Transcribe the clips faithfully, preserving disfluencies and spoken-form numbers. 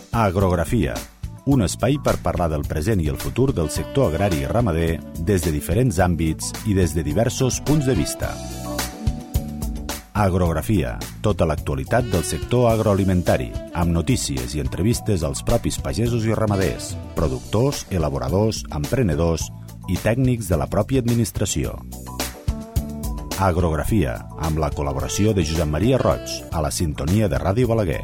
Agrografia, un espai per parlar del present i el futur del sector agrari i ramader des de diferents àmbits i des de diversos punts de vista. Agrografia, tota l'actualitat del sector agroalimentari, amb notícies i entrevistes als propis pagesos i ramaders, productors, elaboradors, emprenedors i tècnics de la pròpia administració. Agrografia, amb la col·laboració de Josep Maria Roig, a la sintonia de Ràdio Balaguer.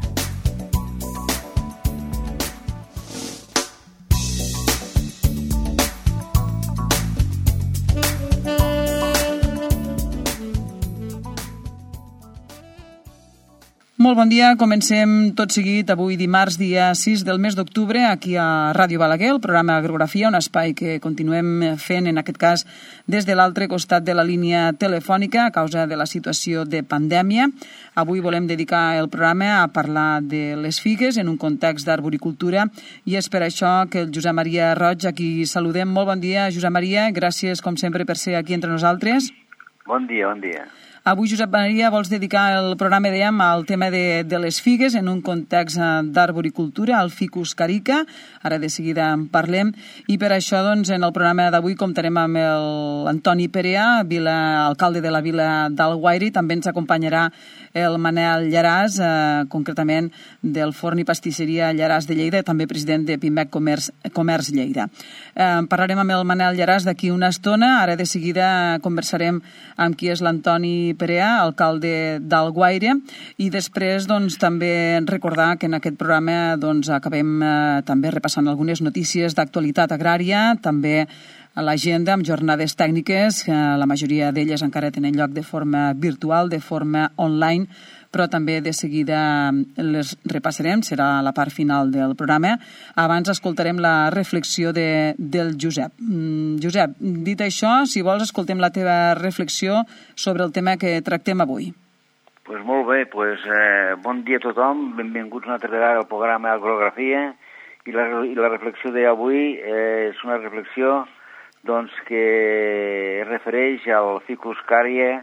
Molt bon dia, comencem tot seguit avui dimarts, dia sis del mes d'octubre, aquí a Ràdio Balaguer, el programa Agrografia, un espai que continuem fent, en aquest cas, des de l'altre costat de la línia telefònica a causa de la situació de pandèmia. Avui volem dedicar el programa a parlar de les figues en un context d'arboricultura i és per això que el Josep Maria Roig, aquí saludem. Molt bon dia, Josep Maria, gràcies com sempre per ser aquí entre nosaltres. Bon dia, bon dia. Avui, Josep Maria, vols dedicar el programa, dèiem, al tema de, de les figues en un context d'arboricultura, el Ficus carica. Ara de seguida en parlem. I per això, doncs, en el programa d'avui comptarem amb l'Antoni Perea, vila, alcalde de la vila d'Alguaire. També ens acompanyarà el Manel Llaràs, eh, concretament del Forn i Pastisseria Llaràs de Lleida, també president de Pimec Comerç, Comerç Lleida. Eh, parlarem amb el Manel Llaràs d'aquí una estona. Ara de seguida conversarem amb qui és l'Antoni Perea, alcalde d'Alguaire, i després doncs, també recordar que en aquest programa doncs, acabem eh, també repassant algunes notícies d'actualitat agrària, també a l'agenda amb jornades tècniques, que la majoria d'elles encara tenen lloc de forma virtual, de forma online, però també de seguida les repassarem, serà la part final del programa. Abans escoltarem la reflexió de, del Josep. Mm, Josep, dit això, si vols, escoltem la teva reflexió sobre el tema que tractem avui. Pues molt bé, pues, eh, bon dia a tothom, benvinguts una altra vegada al programa Agrografia, i la, i la reflexió d'avui eh, és una reflexió doncs, que es refereix al Ficus carica,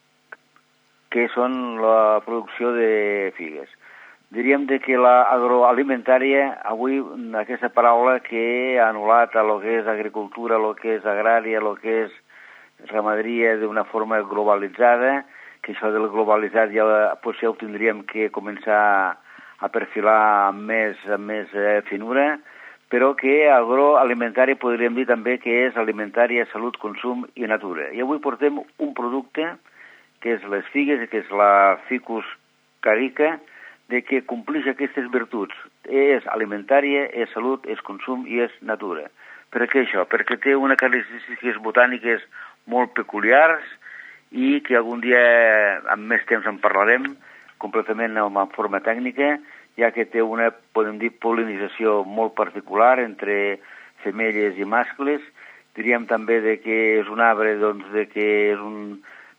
que són la producció de figues. Diríem de que l'agroalimentària, avui aquesta paraula que ha anul·lat a lo que és agricultura, a lo que és agrària, a lo que és ramaderia d'una forma globalitzada, que això del globalitzat ja potser ho tindríem que començar a perfilar amb més, amb més eh, finura, però que agroalimentària podríem dir també que és alimentària, salut, consum i natura. I avui portem un producte que és les figues, que és la Ficus carica, de que compleix aquestes virtuts. És alimentària, és salut, és consum i és natura. Per què això? Perquè té unes característiques botàniques molt peculiars i que algun dia, amb més temps, en parlarem completament en forma tècnica, ja que té una, podem dir, pol·linització molt particular entre femelles i mascles. Diríem també de que és un arbre, doncs, de que és un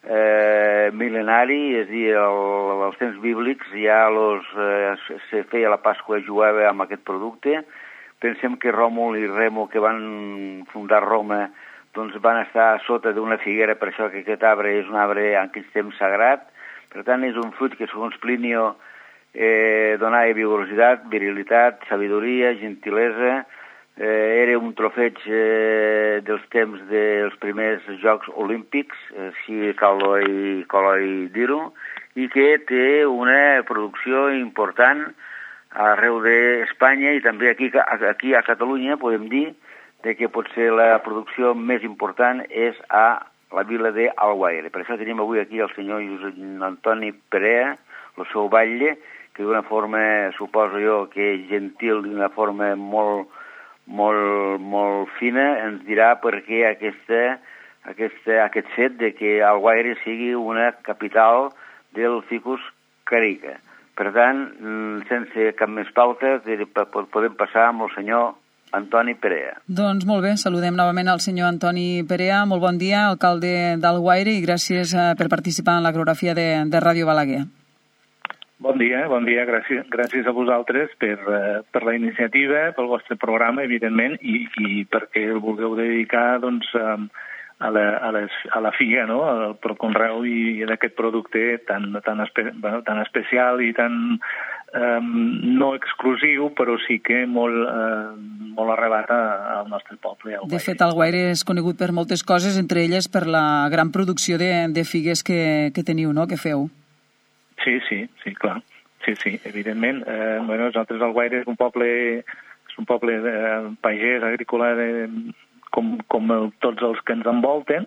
eh, mil·lenari, és a dir, el, als temps bíblics ja los, eh, se feia la Pasqua jueva amb aquest producte. Pensem que Ròmul i Remo, que van fundar Roma, doncs van estar sota d'una figuera, per això que aquest arbre és un arbre en aquell temps sagrat. Per tant, és un fruit que, segons Plinio, Eh, donava vigorositat, virilitat, sabidoria, gentilesa, eh, era un trofeig eh, dels temps dels primers Jocs Olímpics, així cal dir-ho, i que té una producció important arreu d'Espanya i també aquí, aquí a Catalunya podem dir de que potser la producció més important és a la vila d'Alguaire. Per això tenim avui aquí el senyor Antoni Perea, el seu batlle, que d'una forma, suposo jo, que és gentil, d'una forma molt, molt, molt fina, ens dirà per què aquesta, aquesta, aquest fet de que Alguaire sigui una capital del Ficus carica. Per tant, sense cap més pauta, podem passar amb el senyor Antoni Perea. Doncs molt bé, saludem novament al senyor Antoni Perea. Molt bon dia, alcalde d'Alguaire, i gràcies per participar en l'agrografia de, de Ràdio Balaguer. Bon dia, bon dia. Gràcies, gràcies a vosaltres per, per la iniciativa, pel vostre programa, evidentment, i, i perquè el vulgueu dedicar doncs, a, la, a, les, a la figa, no? Pel conreu i d'aquest producte tan, tan, espe, bueno, tan especial i tan eh, no exclusiu, però sí que molt, eh, molt arrelat al nostre poble. De fet, Alguaire és conegut per moltes coses, entre elles per la gran producció de, de figues que, que teniu, no?, que feu. Sí, sí, sí, clar. Sí, sí, evidentment. Eh, bueno, nosaltres Alguaire és un poble, és un poble eh, pagès, agrícola, de, com, com el, tots els que ens envolten,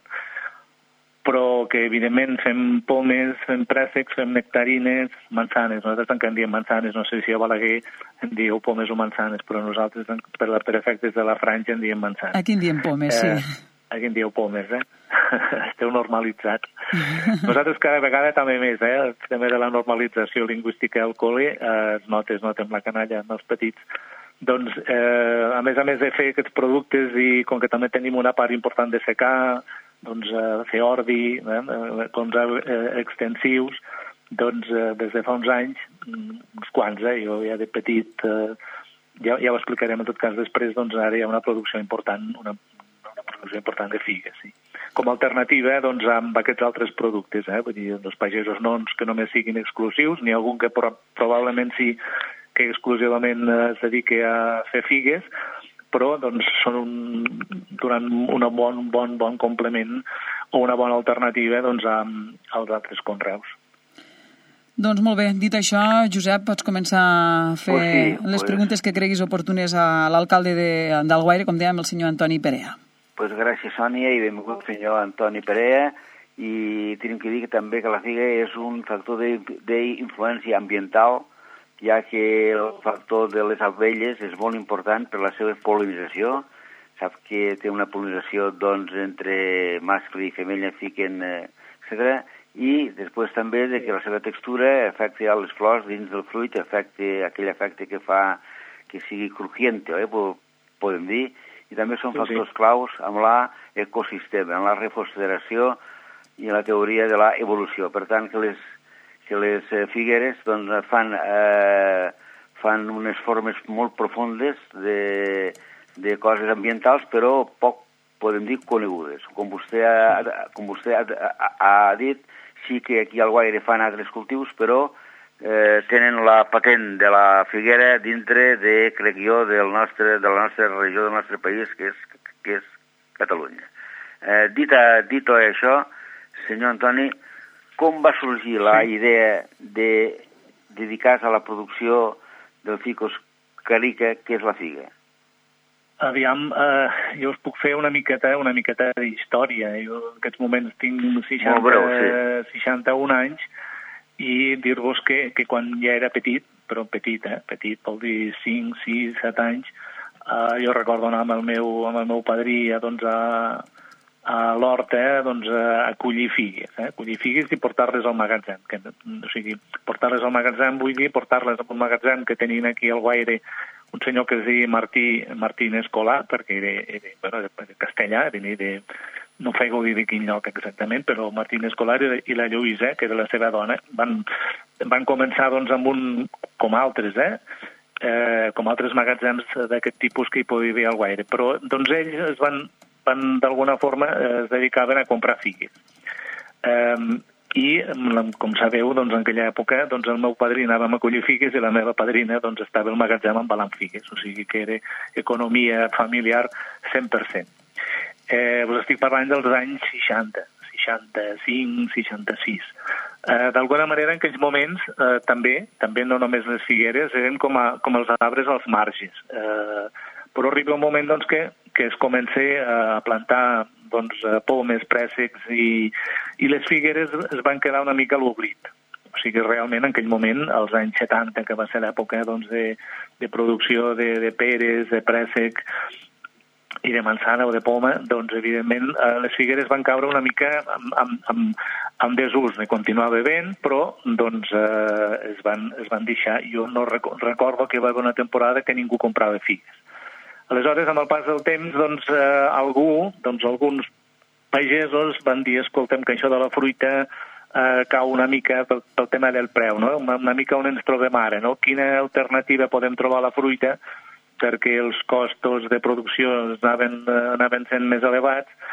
però que, evidentment, fem pomes, fem préssecs, fem nectarines, manzanes. Nosaltres encara en diem manzanes, no sé si a Balaguer en dieu pomes o manzanes, però nosaltres, per, per efectes de la franja, en diem manzanes. Aquí en diem pomes, sí. Eh, aquí en dieu pomes, eh? Esteu normalitzats. Nosaltres cada vegada també més, eh? El tema de la normalització lingüística al col·le eh, es nota, es nota amb la canalla, amb els petits. Doncs, eh, a més a més de fer aquests productes i com que també tenim una part important de secar, doncs eh, fer ordi, eh, conreus eh, extensius, doncs eh, des de fa uns anys, uns quants, eh, jo ja de petit, eh, ja, ja ho explicarem en tot cas després, doncs ara hi ha una producció important, una, una producció important de figues, sí. Com a alternativa, doncs, amb aquests altres productes, eh, vull dir, els pagesos nons que només siguin exclusius, n'hi ha algun que pro probablement sí que exclusivament es dediqui a fer figues, però doncs, són un, donant un bon, bon, bon complement o una bona alternativa doncs, a, als altres conreus. Doncs molt bé, dit això, Josep, pots començar a fer pues sí, les pues... preguntes que creguis oportunes a l'alcalde d'Alguaire, com dèiem, el senyor Antoni Perea. Pues gràcies, Sònia, i benvingut, senyor Antoni Perea, i tenim que dir que també que la figa és un factor d'influència ambiental, ja que el factor de les abelles és molt important per la seva pol·linització. Sap que té una pol·linització doncs, entre mascle i femella, fiquen, etcètera. I després també de que la seva textura afecta a les flors dins del fruit, afecta aquell efecte que fa que sigui crujiente, eh, podem dir. I també són factors claus amb l'ecosistema, en la reforestació i en la teoria de l'evolució. Per tant, que les que les figueres doncs, fan, eh, fan unes formes molt profundes de, de coses ambientals, però poc, podem dir, conegudes. Com vostè ha, com vostè ha, ha, ha dit, sí que aquí al Alguaire fan altres cultius, però eh, tenen la patent de la figuera dintre de, crec jo, del nostre, de la nostra regió, del nostre país, que és, que és Catalunya. Eh, dit, a, dit això, senyor Antoni, com va sorgir la sí. idea de dedicar-se a la producció del ficus carica, que és la figa? Aviam, eh, jo us puc fer una miqueta, una miqueta d'història. Jo en aquests moments tinc seixanta, breu, sí. seixanta-un anys i dir-vos que, que quan ja era petit, però petit, eh, petit, vol dir cinc, sis, set anys, eh, jo recordo anar amb el meu, amb el meu padrí a, doncs, a a l'horta, eh, doncs, a collir figues, eh? collir figues i portar-les al magatzem. Que, o sigui, portar-les al magatzem, vull dir, portar-les al magatzem que tenien aquí al Alguaire un senyor que es deia Martí, Martín Escolà, perquè era, era bueno, de castellà, era de, no fego dir de quin lloc exactament, però Martín Escolà i la Lluïsa, que era la seva dona, van, van començar doncs, amb un, com altres, eh? Eh, com altres magatzems d'aquest tipus que hi podia haver al Alguaire. Però doncs, ells es van van d'alguna forma es dedicaven a comprar figues. Um, I, com sabeu, doncs, en aquella època doncs, el meu padrí anàvem a collir figues i la meva padrina doncs, estava al magatzem embalant figues, o sigui que era economia familiar cent per cent. Eh, us estic parlant dels anys seixanta, seixanta-cinc, seixanta-sis. Eh, D'alguna manera, en aquells moments, eh, també, també no només les figueres, eren com, a, com els arbres als marges. Eh, però arriba un moment doncs, que, que es comença a plantar doncs, pomes, préssecs i, i les figueres es van quedar una mica a l'oblit. O sigui, realment, en aquell moment, als anys setanta, que va ser l'època doncs, de, de producció de, de peres, de préssec i de manzana o de poma, doncs, evidentment, les figueres van caure una mica amb, amb, amb, amb desús de continuar bevent, però doncs, eh, es, van, es van deixar. Jo no recordo que va haver una temporada que ningú comprava figues. Aleshores, amb el pas del temps, doncs, eh, algú, doncs, alguns pagesos van dir, escolta'm, que això de la fruita eh, cau una mica pel, pel tema del preu, no? Una, una mica on ens trobem ara, no? Quina alternativa podem trobar a la fruita perquè els costos de producció anaven, anaven sent més elevats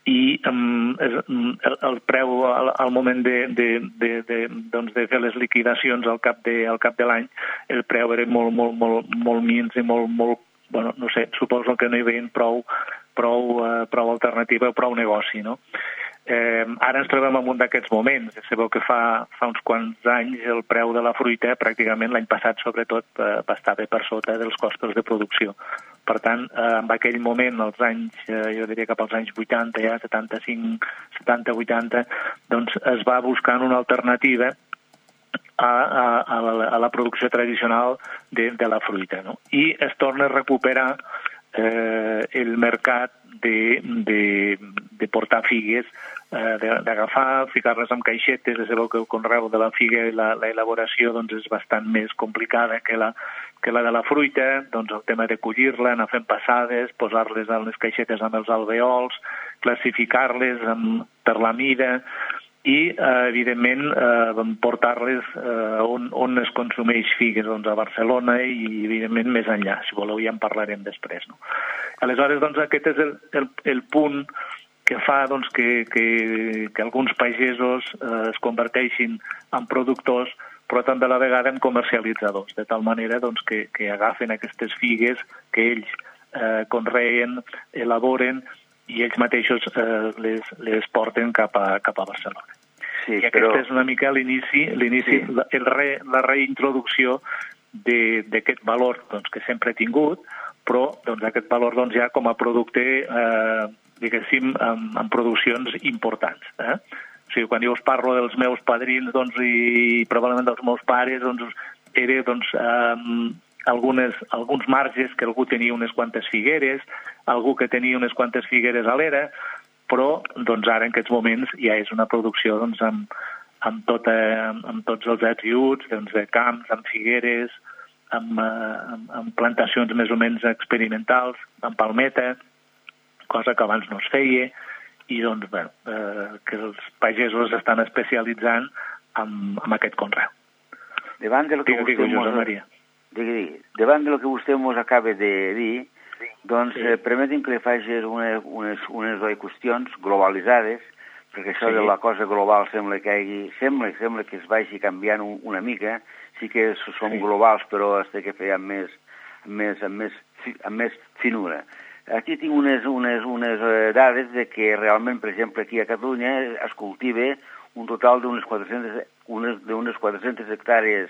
i um, el, el preu al, al moment de, de, de, de, doncs de fer les liquidacions al cap de, al cap de l'any, el preu era molt, molt, molt, molt mins i molt, molt, bueno, no sé, suposo que no hi veien prou, prou, uh, prou alternativa, prou negoci, no? Eh, ara ens trobem en un d'aquests moments. Sabeu que fa, fa uns quants anys el preu de la fruita, pràcticament l'any passat sobretot, eh, va estar bé per sota dels costos de producció. Per tant, eh, en aquell moment, als anys, eh, jo diria cap als anys vuitanta, ja setanta-cinc, setanta, vuitanta, doncs es va buscant una alternativa a, a, a, la, a la producció tradicional de, de la fruita, no? I es torna a recuperar eh, el mercat de, de, de portar figues, eh, d'agafar, ficar-les en caixetes. Sabeu que el conreu de la figa i la, la elaboració doncs, és bastant més complicada que la, que la de la fruita. Doncs el tema de collir-la, anar fent passades, posar-les en les caixetes amb els alveols, classificar-les per la mida i, eh, evidentment, eh, portar-les eh, on, on es consumeix figues, doncs a Barcelona i, evidentment, més enllà. Si voleu ja en parlarem després, no? Aleshores, doncs, aquest és el, el, el punt que fa doncs, que, que, que alguns pagesos eh, es converteixin en productors, però també a la vegada en comercialitzadors, de tal manera doncs, que, que agafen aquestes figues que ells eh, conreen, elaboren i ells mateixos eh, les, les porten cap a, cap a Barcelona. Sí, I aquesta però... és una mica l'inici, l'inici sí. la, el re, la reintroducció d'aquest valor doncs, que sempre he tingut, però doncs, aquest valor doncs, ja com a producte, eh, diguéssim, amb, amb produccions importants. Eh? O sigui, quan jo us parlo dels meus padrins doncs, i probablement dels meus pares, doncs, era doncs, eh, algunes, alguns marges que algú tenia unes quantes figueres, algú que tenia unes quantes figueres a l'era, però doncs, ara en aquests moments ja és una producció doncs, amb, amb, tota, amb, amb tots els atributs doncs, de camps, amb figueres, amb, amb, amb plantacions més o menys experimentals, amb palmeta, cosa que abans no es feia, i doncs, bé, eh, que els pagesos estan especialitzant en, en aquest conreu. Davant del que digue, vostè digue, mos... Maria. Digue, digue. Davant del que vostè ens acaba de dir, doncs sí. eh, permeti'm que li faci unes, unes, unes qüestions globalitzades, perquè això sí. de la cosa global sembla que, hagi, sembla, sembla que es vagi canviant un, una mica. Sí que som sí. globals, però es té que fer amb més, amb més, amb més, amb més finura. Aquí tinc unes, unes, unes dades de que realment, per exemple, aquí a Catalunya es cultiva un total d'unes quatre-centes, unes, d'unes quatre-centes hectàrees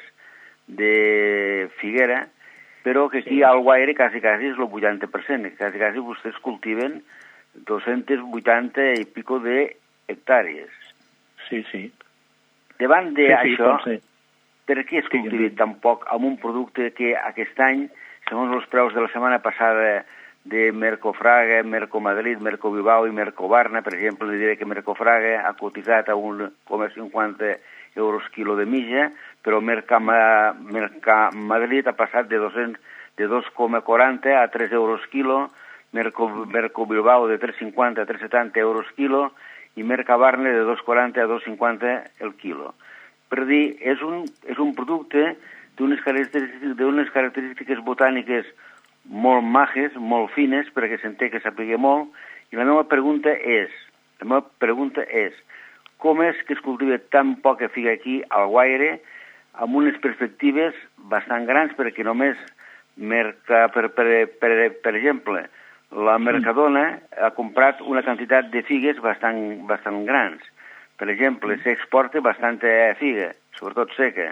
de figuera, però que aquí sí. al Guaire quasi, quasi és el vuitanta per cent. Quasi, quasi vostès cultiven dos-cents vuitanta i pico de hectàrees. Sí, sí. Davant d'això, sí, sí, per què es cultiva tan poc amb un producte que aquest any, segons els preus de la setmana passada de Mercofraga, Mercomadrid, Mercobilbao i Mercobarna, per exemple, li diré que Mercofraga ha cotitzat a un coma cinquanta euros quilo de mitja, però Mercamadrid ha passat de, de dos coma quaranta a tres euros quilo, Merco, Mercobilbao de tres coma cinquanta a tres coma setanta euros quilo i Mercabarna de dos coma quaranta a dos coma cinquanta el quilo. Per dir, és un, és un producte d'unes característiques, d'unes característiques botàniques molt majes, molt fines, perquè s'entén que s'apliqui molt, i la meva pregunta és, la meva pregunta és, com és que es cultiva tan poca figa aquí al Guaire, amb unes perspectives bastant grans, perquè només, merca, per, per, per, per exemple, la Mercadona ha comprat una quantitat de figues bastant, bastant grans. Per exemple, s'exporta bastanta figa, sobretot seca.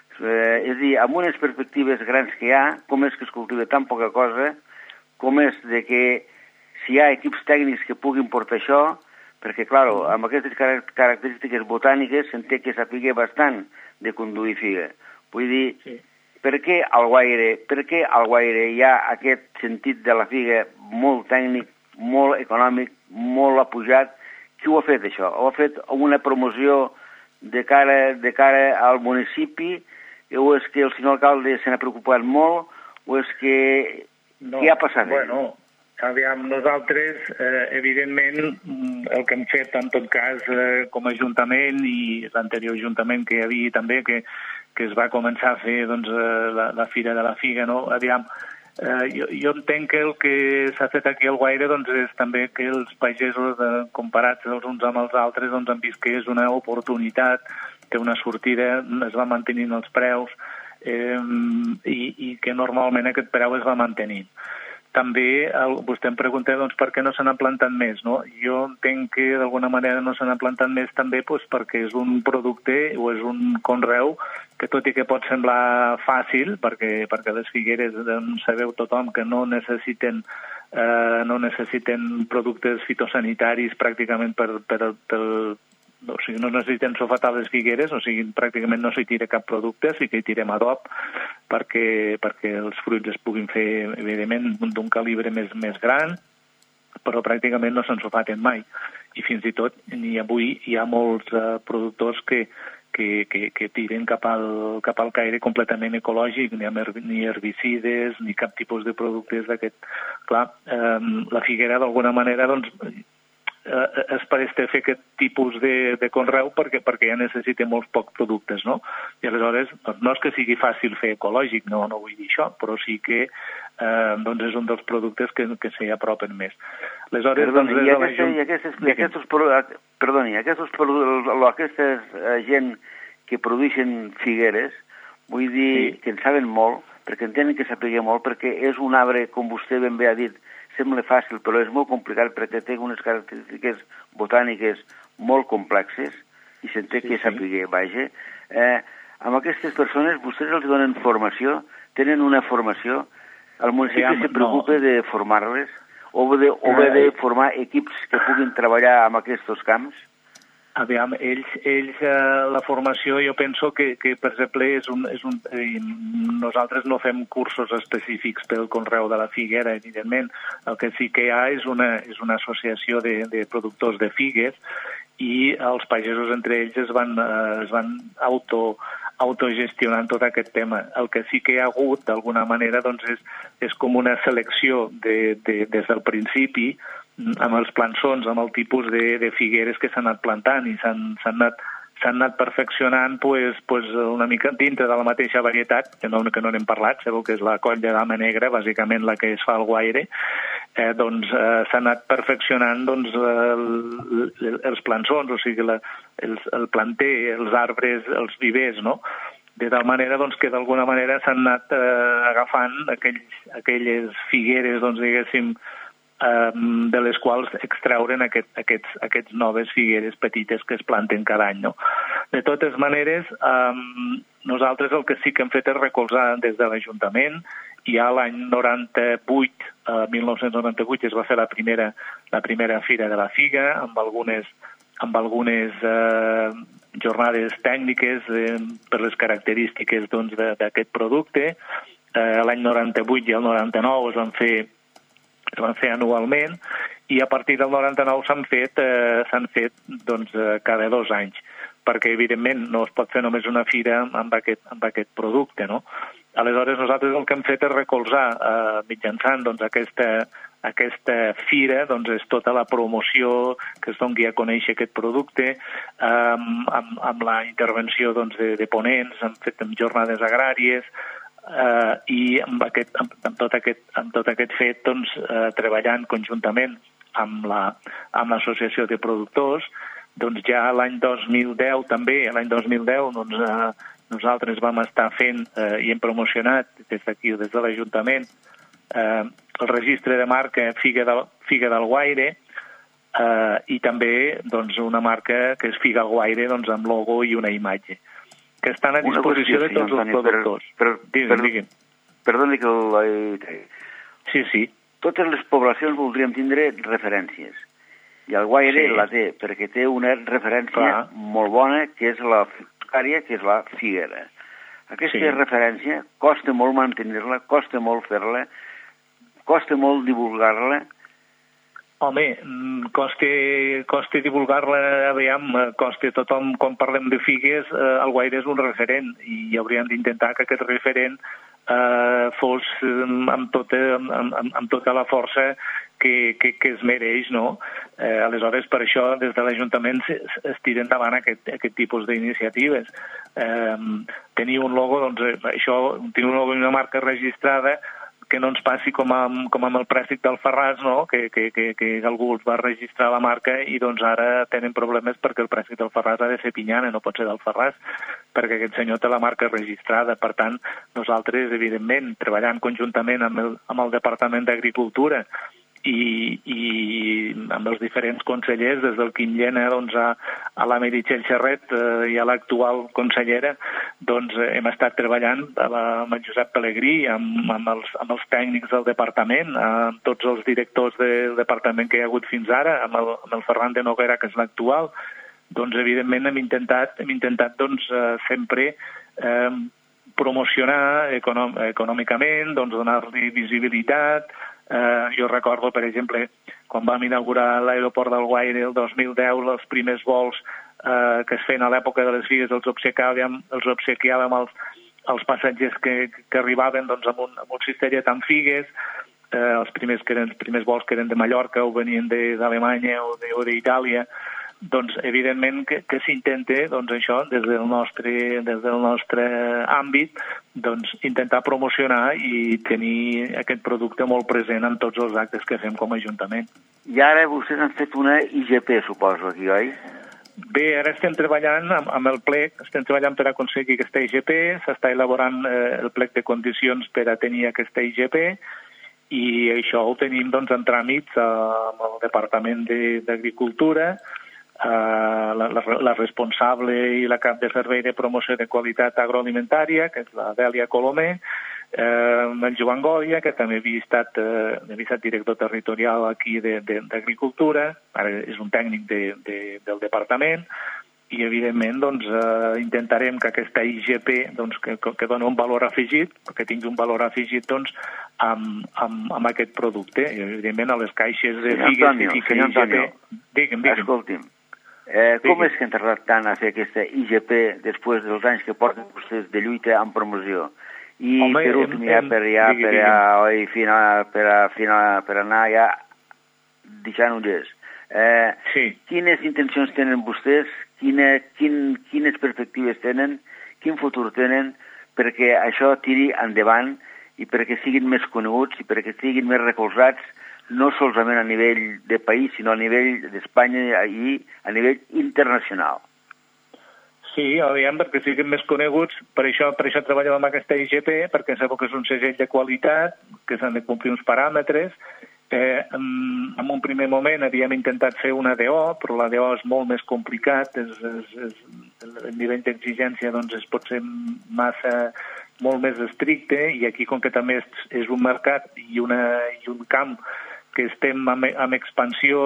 Eh, és a dir, amb unes perspectives grans que hi ha, com és que es cultiva tan poca cosa, com és de que si hi ha equips tècnics que puguin portar això, perquè, clar, amb aquestes característiques botàniques s'entén que s'aplica bastant de conduir figa. Vull dir, sí. per què al Guaire, per què al Guaire hi ha aquest sentit de la figa molt tècnic, molt econòmic, molt apujat? Qui ho ha fet, això? Ho ha fet amb una promoció de cara, de cara al municipi, o és que el senyor alcalde se n'ha preocupat molt, o és que... No, què ha passat? Bueno, aviam, nosaltres, eh, evidentment, el que hem fet, en tot cas, eh, com a Ajuntament i l'anterior Ajuntament que hi havia també, que, que es va començar a fer doncs, la, la Fira de la Figa, no? Aviam, Eh, jo, jo entenc que el que s'ha fet aquí al Guaire doncs, és també que els pagesos, de, comparats els uns amb els altres, doncs, han vist que és una oportunitat, té una sortida, es va mantenint els preus eh, i, i que normalment aquest preu es va mantenint. També el, vostè em pregunta doncs, per què no se n'ha plantat més. No? Jo entenc que d'alguna manera no se n'ha plantat més també doncs, perquè és un producte o és un conreu que tot i que pot semblar fàcil, perquè, perquè les figueres doncs, sabeu tothom que no necessiten, eh, no necessiten productes fitosanitaris pràcticament per, per, per, o sigui, no necessiten sofatar les figueres, o sigui, pràcticament no s'hi tira cap producte, sí que hi tirem adob perquè, perquè els fruits es puguin fer, evidentment, d'un calibre més, més gran, però pràcticament no se'n sofaten mai. I fins i tot, ni avui hi ha molts uh, productors que, que, que, que tiren cap al, cap al caire completament ecològic, ni, ni herbicides, ni cap tipus de productes d'aquest. Clar, um, la figuera, d'alguna manera, doncs, eh, es presta a fer aquest tipus de, de conreu perquè, perquè ja necessita molts pocs productes, no? I aleshores, doncs no és que sigui fàcil fer ecològic, no, no vull dir això, però sí que eh, doncs és un dels productes que, que s'hi apropen més. Aleshores, perdoni, doncs, i, aquesta, i, aquestes, i aquests, perdoni, aquests, aquesta gent que produeixen figueres, vull dir sí. que en saben molt, perquè en tenen que saber molt, perquè és un arbre, com vostè ben bé ha dit, sembla fàcil, però és molt complicat perquè té unes característiques botàniques molt complexes i se'n té sí, que saber, sí. vaja. Eh, amb aquestes persones, vostès els donen formació, tenen una formació, el municipi sí, se preocupa no. de formar-les o de, o bé de formar equips que puguin treballar en aquests camps? Aviam, ells, ells eh, la formació jo penso que, que per exemple, és un, és un, eh, nosaltres no fem cursos específics pel conreu de la figuera, evidentment. El que sí que hi ha és una, és una associació de, de productors de figues i els pagesos entre ells es van, eh, es van auto, autogestionant tot aquest tema. El que sí que hi ha hagut, d'alguna manera, doncs és, és com una selecció de, de, des del principi amb els plançons, amb el tipus de, de figueres que s'han anat plantant i s'han anat, anat perfeccionant pues, pues una mica dintre de la mateixa varietat, que no, que no n'hem parlat, sabeu que és la coll de dama negra, bàsicament la que es fa al Guaire, eh, doncs eh, s'ha anat perfeccionant doncs, el, el, els plançons, o sigui, la, el, el planter, els arbres, els vivers, no? De tal manera doncs, que d'alguna manera s'han anat eh, agafant aquells, aquelles figueres, doncs, diguéssim, de les quals extrauren aquest, aquests, aquests noves figueres petites que es planten cada any. No? De totes maneres, um, nosaltres el que sí que hem fet és recolzar des de l'Ajuntament. Ja l'any noranta-vuit, uh, mil nou-cents noranta-vuit, es va fer la primera, la primera Fira de la Figa, amb algunes, amb algunes uh, jornades tècniques eh, per les característiques doncs, d'aquest producte. Uh, l'any noranta-vuit i el noranta-nou es van fer es van fer anualment i a partir del noranta-nou s'han fet, eh, s'han fet doncs, eh, cada dos anys, perquè evidentment no es pot fer només una fira amb aquest, amb aquest producte. No? Aleshores nosaltres el que hem fet és recolzar eh, mitjançant doncs, aquesta, aquesta fira, doncs és tota la promoció que es doni a conèixer aquest producte, eh, amb, amb la intervenció doncs, de, de ponents, hem fet amb jornades agràries, Uh, i amb, aquest, amb, amb, tot aquest, amb tot aquest fet doncs, uh, treballant conjuntament amb la, amb l'associació de productors, doncs ja l'any dos mil deu també, l'any dos mil deu doncs, uh, nosaltres vam estar fent uh, i hem promocionat des d'aquí, des de l'Ajuntament, uh, el registre de marca Figa del, Figa del Guaire uh, i també doncs, una marca que és Figa Guaire doncs, amb logo i una imatge que estan a disposició de tots els productors. Per, per, per, digue'm. Perdoni que la... Sí, sí. Totes les poblacions voldríem tindre referències. I el Guaire sí. la té, perquè té una referència Clar. molt bona, que és la àrea, que és la figuera. Aquesta sí. referència costa molt mantenir-la, costa molt fer-la, costa molt divulgar-la. Home, costa, costa divulgar-la, aviam, costa tothom, quan parlem de figues, eh, el Guaire és un referent i hauríem d'intentar que aquest referent eh, fos eh, amb, tota, amb, amb, amb tota la força que, que, que es mereix, no? Eh, aleshores, per això, des de l'Ajuntament es, es tira endavant aquest, aquest tipus d'iniciatives. Eh, tenir un logo, doncs, això, tenir un logo i una marca registrada que no ens passi com amb, com amb el préstec del Ferraz, no? que, que, que, que algú els va registrar la marca i doncs ara tenen problemes perquè el préstec del Ferraz ha de ser Pinyana, no pot ser del Ferraz, perquè aquest senyor té la marca registrada. Per tant, nosaltres, evidentment, treballant conjuntament amb el, amb el Departament d'Agricultura i, i amb els diferents consellers, des del Quim Llena doncs, a, a la Meritxell Xerret eh, i a l'actual consellera, doncs eh, hem estat treballant amb el Josep Pelegrí, amb, amb, els, amb els tècnics del departament, amb tots els directors del departament que hi ha hagut fins ara, amb el, amb el Ferran de Noguera, que és l'actual. Doncs, evidentment, hem intentat, hem intentat doncs, eh, sempre eh, promocionar econòm econòmicament, doncs, donar-li visibilitat. Uh, jo recordo, per exemple, quan vam inaugurar l'aeroport del Guaire el dos mil deu, els primers vols uh, que es feien a l'època de les figues els obsequiàvem, els obsequiàvem als, als passatgers que, que arribaven doncs, amb, un, amb un cistellet amb figues. Uh, els, primers que eren, els primers vols que eren de Mallorca o venien d'Alemanya o d'Itàlia. Doncs, evidentment, que, que s'intenta, doncs, això, des del nostre, des del nostre àmbit, doncs, intentar promocionar i tenir aquest producte molt present en tots els actes que fem com a Ajuntament. I ara vostès han fet una I G P, suposo, aquí, oi? Bé, ara estem treballant amb, amb el plec, estem treballant per aconseguir aquesta I G P, s'està elaborant eh, el plec de condicions per a tenir aquesta I G P, i això ho tenim, doncs, en tràmits eh, amb el Departament d'Agricultura. Uh, la, la, la responsable i la cap de servei de promoció de qualitat agroalimentària, que és la Dèlia Colomer, uh, el Joan Gòdia, que també havia estat, uh, havia estat director territorial aquí d'Agricultura, ara és un tècnic de, de, del departament, i evidentment doncs, uh, intentarem que aquesta I G P doncs, que, que doni un valor afegit, que tingui un valor afegit doncs, amb, amb, amb aquest producte. I evidentment a les caixes de senyor figues Antonio, i fica I G P... Digue'm, digue'm. Escolti'm, Eh, com és que han tardat tant a fer aquesta I G P després dels anys que porten vostès de lluita en promoció? I Home, per últim, ja per, ja, per, ja, oi, final, per, a, final, per anar ja deixant ullers. Eh, sí. Quines intencions tenen vostès? Quina, quin, quines perspectives tenen? Quin futur tenen perquè això tiri endavant i perquè siguin més coneguts i perquè siguin més recolzats no solament a nivell de país, sinó a nivell d'Espanya i a nivell internacional. Sí, aviam, perquè siguin més coneguts, per això, per això treballem amb aquesta I G P, perquè sabeu que és un segell de qualitat, que s'han de complir uns paràmetres. Eh, en, en un primer moment havíem intentat fer una D O, però la D O és molt més complicat, és, és, és, el nivell d'exigència doncs, es pot ser massa, molt més estricte, i aquí, com que també és, és un mercat i, una, i un camp que estem amb, amb expansió,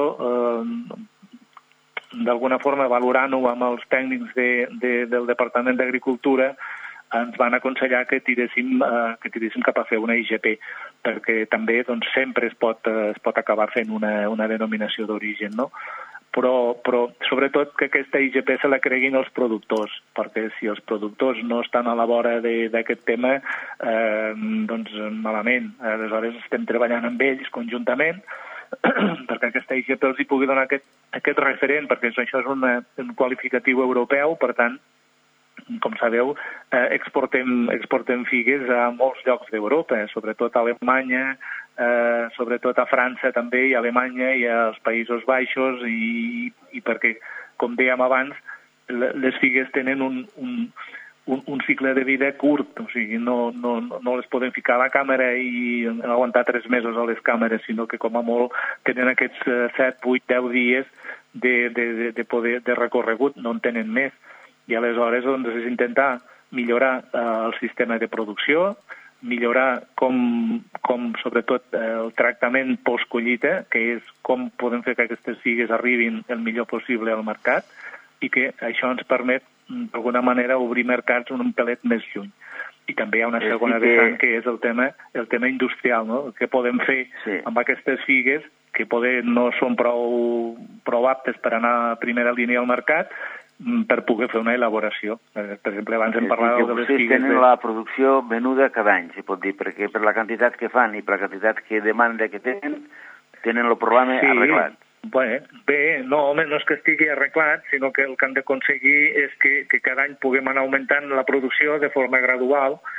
eh, d'alguna forma valorant-ho amb els tècnics de, de, del Departament d'Agricultura, ens van aconsellar que tiréssim, eh, que tiréssim cap a fer una I G P, perquè també doncs, sempre es pot, eh, es pot acabar fent una, una denominació d'origen, no? Però, però sobretot que aquesta I G P se la creguin els productors, perquè si els productors no estan a la vora d'aquest tema, eh, doncs malament. Aleshores estem treballant amb ells conjuntament perquè aquesta I G P els hi pugui donar aquest, aquest referent, perquè això és una, un qualificatiu europeu, per tant, com sabeu, eh, exportem, exportem figues a molts llocs d'Europa, sobretot a Alemanya, eh, sobretot a França també, i a Alemanya i als Països Baixos, i, i perquè, com dèiem abans, les figues tenen un, un, un, un cicle de vida curt, o sigui, no, no, no les podem ficar a la càmera i aguantar tres mesos a les càmeres, sinó que com a molt tenen aquests set, vuit, deu dies de, de, de, de, poder, de recorregut, no en tenen més. I aleshores doncs, és intentar millorar eh, el sistema de producció, millorar com, com sobretot eh, el tractament post-collita, que és com podem fer que aquestes figues arribin el millor possible al mercat, i que això ens permet d'alguna manera obrir mercats un pelet més lluny. I també hi ha una segona sí que... vessant, que és el tema, el tema industrial, no? El que podem fer sí. amb aquestes figues, que poder no són prou, prou aptes per anar a primera línia al mercat, per poder fer una elaboració. Per exemple, abans hem parlat de les figues... Vostès tenen la producció venuda cada any, si pot dir, perquè per la quantitat que fan i per la quantitat que demanda que tenen, tenen el problema sí. arreglat. Bé, bé, no, home, no és que estigui arreglat, sinó que el que han d'aconseguir és que, que cada any puguem anar augmentant la producció de forma gradual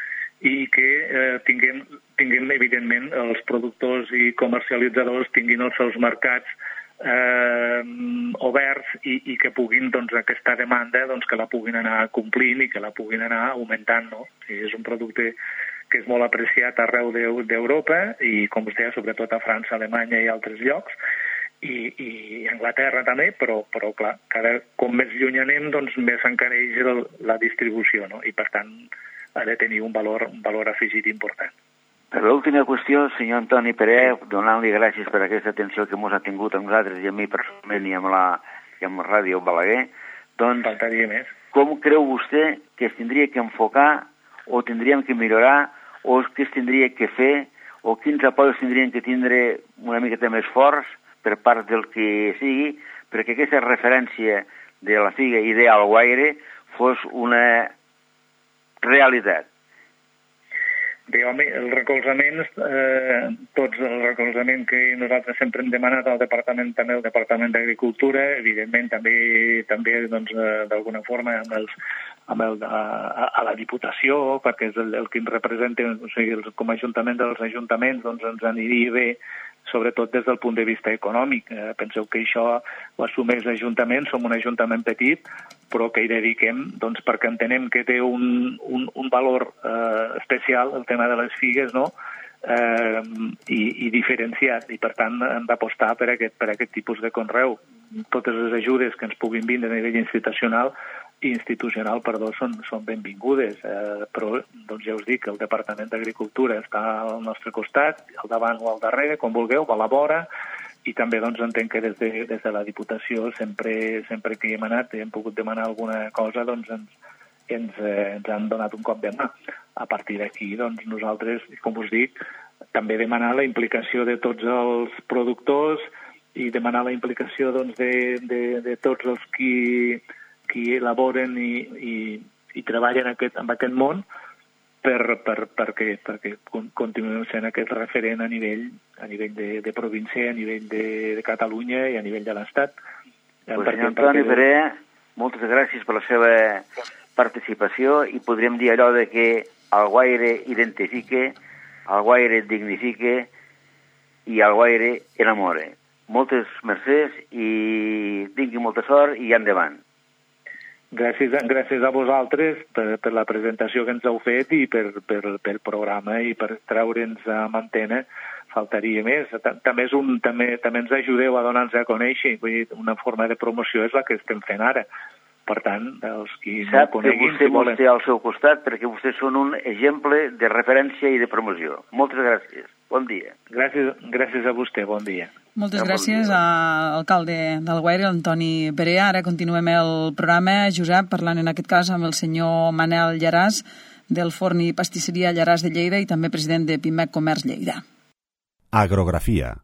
i que eh, tinguem, tinguem, evidentment, els productors i comercialitzadors tinguin els seus mercats eh, oberts i, i que puguin, doncs, aquesta demanda, doncs, que la puguin anar complint i que la puguin anar augmentant, no? I és un producte que és molt apreciat arreu d'Europa i, com us deia, sobretot a França, Alemanya i altres llocs, i, i Anglaterra també, però, però clar, cada, com més lluny anem, doncs més s'encareix la distribució, no? I per tant ha de tenir un valor, un valor afegit important. Per l'última qüestió, senyor Antoni Pere, donant-li gràcies per aquesta atenció que ens ha tingut a nosaltres i a mi personalment i amb la, i amb Ràdio Balaguer, doncs, faltaria més. Com creu vostè que es tindria que enfocar o tindríem que millorar o què es tindria que fer o quins apoyos tindrien que tindre una miqueta més forts per part del que sigui, perquè aquesta referència de la figa i d'Alguaire fos una realitat. Bé, home, el recolzament, eh, tots el recolzament que nosaltres sempre hem demanat al Departament, també al Departament d'Agricultura, evidentment també també doncs, d'alguna forma amb els, amb el, a, a la Diputació, perquè és el, el que ens representa, o sigui, els, com a Ajuntament dels ajuntaments, doncs ens aniria bé, sobretot des del punt de vista econòmic. Eh, penseu que això ho assumeix l'Ajuntament, som un ajuntament petit, però que hi dediquem, doncs, perquè entenem que té un, un, un valor eh, especial, el tema de les figues, no?, eh, i, i diferenciat, i per tant hem d'apostar per aquest, per aquest tipus de conreu. Totes les ajudes que ens puguin vindre a nivell institucional institucional, perdó, són, són benvingudes, eh, però doncs ja us dic que el Departament d'Agricultura està al nostre costat, al davant o al darrere, com vulgueu, a la vora, i també doncs entenc que des de, des de la Diputació sempre, sempre que hi hem anat i hem pogut demanar alguna cosa, doncs ens, ens, eh, ens han donat un cop de mà. A partir d'aquí, doncs nosaltres, com us dic, també demanar la implicació de tots els productors i demanar la implicació doncs, de, de, de tots els qui qui elaboren i, i, i treballen aquest, en aquest món per, per, perquè, perquè continuem sent aquest referent a nivell, a nivell de, de província, a nivell de, de Catalunya i a nivell de l'Estat. Pues, senyor Antoni Pere, moltes gràcies per la seva participació i podríem dir allò de que Alguaire identifique, Alguaire dignifique i Alguaire enamore. Moltes mercès i tingui molta sort i endavant. Gràcies, gràcies a vosaltres per, per la presentació que ens heu fet i per, per, per programa i per treure'ns a antena. Faltaria més. També, és un, també, també ens ajudeu a donar-nos a conèixer. Vull dir, una forma de promoció és la que estem fent ara. Per tant, els qui no coneguin... Sap que vostè mos té al seu costat perquè vostès són un exemple de referència i de promoció. Moltes gràcies. Bon dia. Gràcies, gràcies a vostè. Bon dia. Moltes gràcies a l'alcalde d'Alguaire, Antoni Perea. Ara continuem el programa, Josep, parlant en aquest cas amb el senyor Manel Llaràs, del Forn i Pastisseria Llaràs de Lleida i també president de Pimec Comerç Lleida. Agrografia.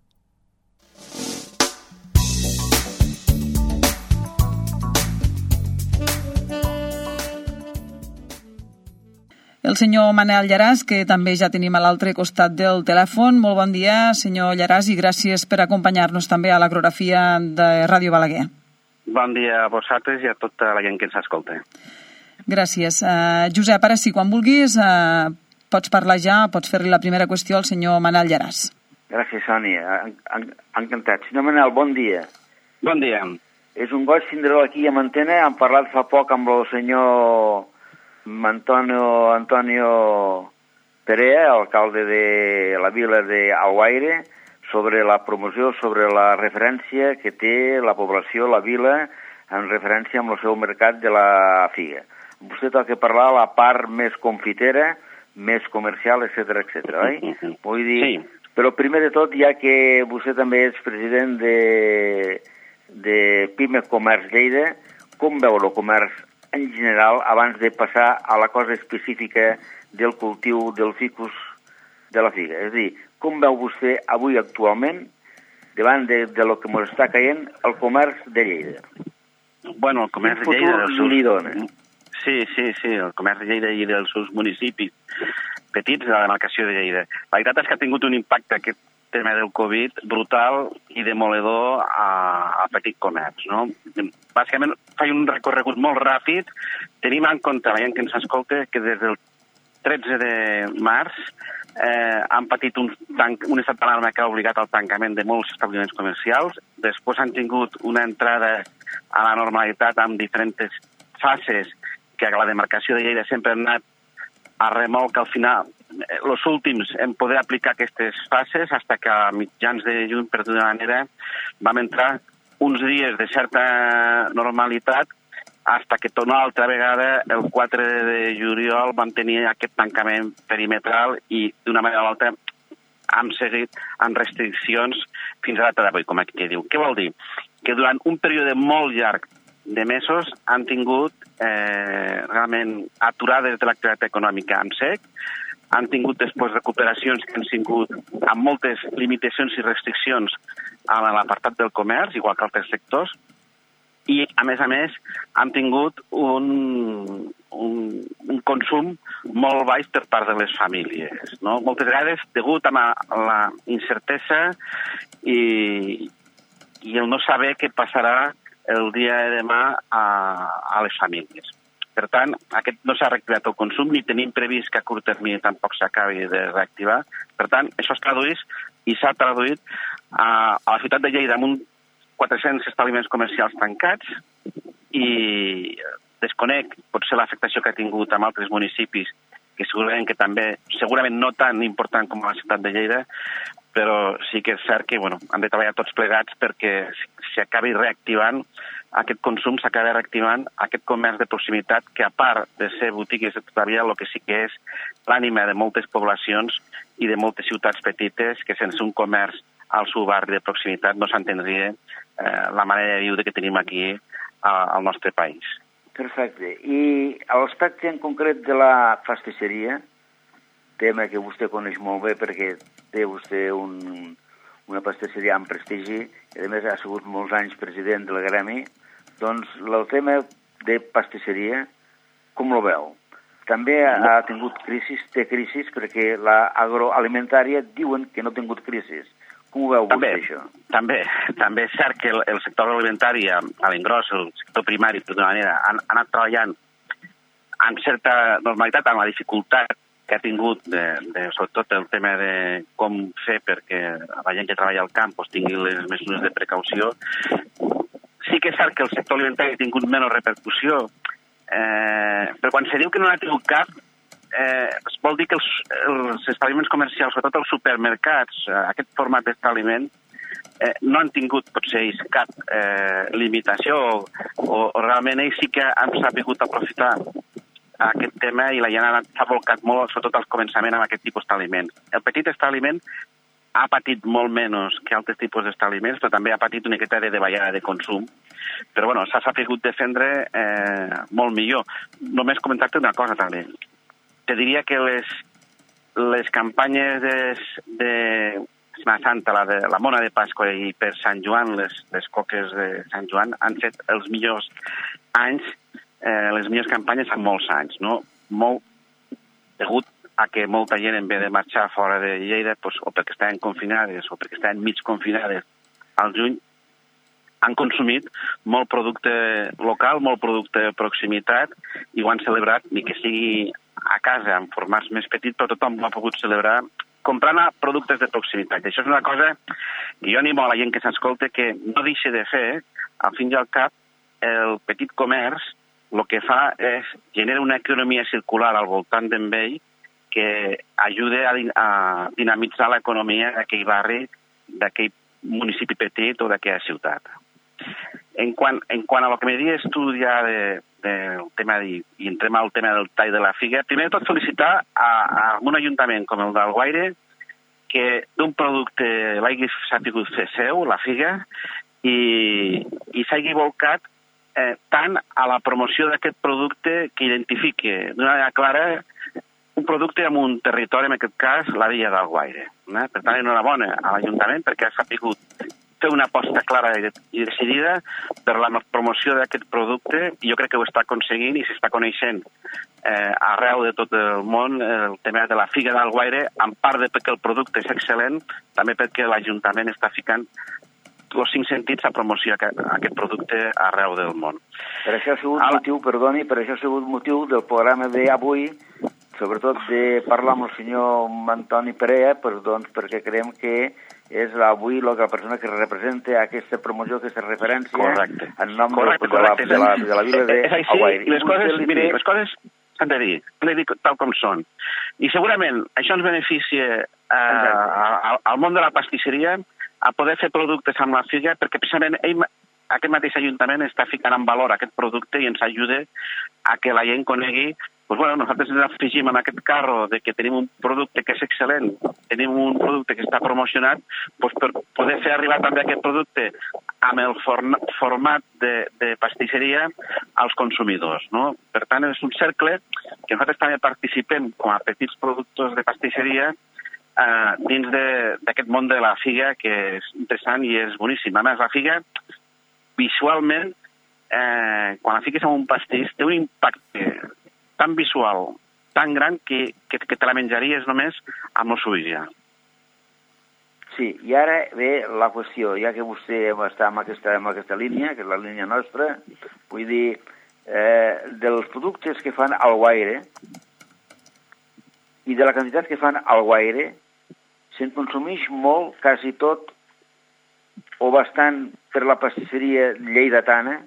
El senyor Manel Llaràs, que també ja tenim a l'altre costat del telèfon. Molt bon dia, senyor Llaràs, i gràcies per acompanyar-nos també a l'Agrografia de Ràdio Balaguer. Bon dia a vosaltres i a tota la gent que ens escolta. Gràcies. Uh, Josep, ara sí, quan vulguis, uh, pots parlar ja, pots fer-li la primera qüestió al senyor Manel Llaràs. Gràcies, Sònia. En, en, encantat. Senyor Manel, bon dia. Bon dia. És un goig tindre-lo aquí a Antena. Hem parlat fa poc amb el senyor Antonio, Antonio Perea, alcalde de la vila d'Alguaire, sobre la promoció, sobre la referència que té la població, la vila, en referència amb el seu mercat de la figa. Vostè toca parlar la part més confitera, més comercial, etcètera, etcètera, oi? Vull dir, sí. Però primer de tot, ja que vostè també és president de, de Pimec Comerç Lleida, com veu el comerç en general, abans de passar a la cosa específica del cultiu del ficus de la figa? És a dir, com veu vostè avui actualment, davant de, de lo que ens està caient, el comerç de Lleida? Bueno, el comerç de Lleida... El futur li dona. Sí, sí, sí, el comerç de Lleida i dels seus municipis petits de la demarcació de Lleida. La veritat és que ha tingut un impacte aquest tema del Covid brutal i demoledor a, a petit comerç, no? Bàsicament, faig un recorregut molt ràpid. Tenim en compte, la gent que ens escolta, que des del tretze de març eh, han patit un, tanc, un estat d'alarma que ha obligat al tancament de molts establiments comercials. Després han tingut una entrada a la normalitat amb diferents fases que a la demarcació de Lleida sempre han anat a remolc al final. Els últims en poder aplicar aquestes fases fins que a mitjans de juny, per d'una manera, vam entrar uns dies de certa normalitat fins que una altra vegada, el quatre de juliol, vam tenir aquest tancament perimetral i d'una manera o l'altra hem seguit amb restriccions fins a la data d'avui, com aquí diu. Què vol dir? Que durant un període molt llarg de mesos han tingut eh, realment aturades de l'activitat econòmica en sec, han tingut després recuperacions que han tingut amb moltes limitacions i restriccions a l'apartat del comerç, igual que altres sectors, i, a més a més, han tingut un, un, un consum molt baix per part de les famílies. No? Moltes vegades, degut a la incertesa i, i el no saber què passarà el dia de demà a, a les famílies. Per tant, aquest no s'ha reactivat el consum, ni tenim previst que a curt termini tampoc s'acabi de reactivar. Per tant, això es tradueix i s'ha traduït a, a la ciutat de Lleida amb un quatre-cents establiments comercials tancats i desconec potser l'afectació que ha tingut en altres municipis, que segurament que també, segurament no tan important com a la ciutat de Lleida, però sí que és cert que bueno, han de treballar tots plegats perquè s'acabi reactivant aquest consum, s'acaba reactivant aquest comerç de proximitat que, a part de ser botigues de tota la vida, el que sí que és l'ànima de moltes poblacions i de moltes ciutats petites que sense un comerç al seu barri de proximitat no s'entendria eh, la manera de viure que tenim aquí a, al nostre país. Perfecte. I a l'aspecte en concret de la pastisseria, tema que vostè coneix molt bé perquè té vostè un, una pastisseria amb prestigi i a més ha sigut molts anys president del gremi, doncs el tema de pastisseria, com lo veu? També ha tingut crisis, té crisis perquè l'agroalimentària diuen que no ha tingut crisis. Com ho veu també, vostè, això? També, també és cert que el, el sector agroalimentari, a l'engròs, el sector primari, d'una manera, han, han anat treballant amb certa normalitat, amb la dificultat que ha tingut, de, de, sobretot el tema de com fer perquè la gent que treballa al camp pues, tingui les mesures de precaució. Sí que és cert que el sector alimentari ha tingut menys repercussió, eh, però quan se diu que no n'ha tingut cap, Eh, es vol dir que els, els establiments comercials, sobretot els supermercats, eh, aquest format d'establiment, eh, no han tingut potser ells cap eh, limitació o, o, o realment ells sí que han sabut aprofitar aquest tema i la gent s'ha volcat molt, sobretot al començament, amb aquest tipus d'establiment. El petit establiment ha patit molt menys que altres tipus d'establiments, però també ha patit una miqueta de davallada de consum. Però bueno, s'ha sabut defendre eh, molt millor. Només comentar-te una cosa també. Te diria que les, les campanyes de, de Setmana Santa, la, de, la Mona de Pasqua i per Sant Joan, les, les coques de Sant Joan, han fet els millors anys, eh, les millors campanyes en molts anys, no? Molt degut a que molta gent, en vez de marxar fora de Lleida, pues, o perquè estaven confinades o perquè estaven mig confinades al juny, han consumit molt producte local, molt producte de proximitat i ho han celebrat, ni que sigui a casa en formats més petits, però tothom ho ha pogut celebrar comprant productes de proximitat. I això és una cosa que jo animo a la gent que s'escolta que no deixi de fer. Al fin i al cap, el petit comerç el que fa és generar una economia circular al voltant d'ell que ajuda a, a dinamitzar l'economia d'aquell barri, d'aquell municipi petit o d'aquella ciutat. En quant, en quant a lo que me dius tu ja de, del tema de, i entrem al tema del tall de la figa, primer de tot felicitar a, a un ajuntament com el d'Alguaire que d'un producte l'hagi sabut fer seu, la figa, i, i s'hagi volcat eh, tant a la promoció d'aquest producte que identifique d'una manera clara un producte en un territori, en aquest cas, la Villa d'Alguaire. Eh? Per tant, enhorabona a l'Ajuntament perquè ha sabut fer una aposta clara i decidida per la promoció d'aquest producte i jo crec que ho està aconseguint i s'està coneixent eh, arreu de tot el món el tema de la figa d'Alguaire, en part de perquè el producte és excel·lent, també perquè l'Ajuntament està ficant els cinc sentits a promoció aquest, aquest producte arreu del món. Per això ha sigut Ara... motiu, perdoni, per això ha sigut motiu del programa d'avui sobretot de parlar amb el senyor Antoni Perea, pues, doncs, perquè creiem que és avui la persona que representa aquesta promoció, aquesta referència correcte. en nom correcte, de, la, de, la, de la vila de és així, Alguaire. I les coses, mire, les coses s'han de dir, s'han de dir tal com són. I segurament això ens beneficia eh, al, al món de la pastisseria a poder fer productes amb la figa, perquè precisament ell, aquest mateix ajuntament està ficant en valor aquest producte i ens ajuda a que la gent conegui. Pues bueno, nosaltres ens afegim en aquest carro de que tenim un producte que és excel·lent, tenim un producte que està promocionat, pues per poder fer arribar també aquest producte amb el format de, de pastisseria als consumidors, no? Per tant, és un cercle que nosaltres també participem com a petits productors de pastisseria eh, dins d'aquest món de la figa, que és interessant i és boníssim. A més, la figa, visualment, eh, quan la fiques en un pastís, té un impacte tan visual, tan gran, que, que, que te la menjaries només amb el suïja. Sí, i ara ve la qüestió, ja que vostè està en aquesta, en aquesta línia, que és la línia nostra, vull dir, eh, dels productes que fan Alguaire i de la quantitat que fan Alguaire, se'n consumeix molt, quasi tot, o bastant, per la pastisseria lleidatana.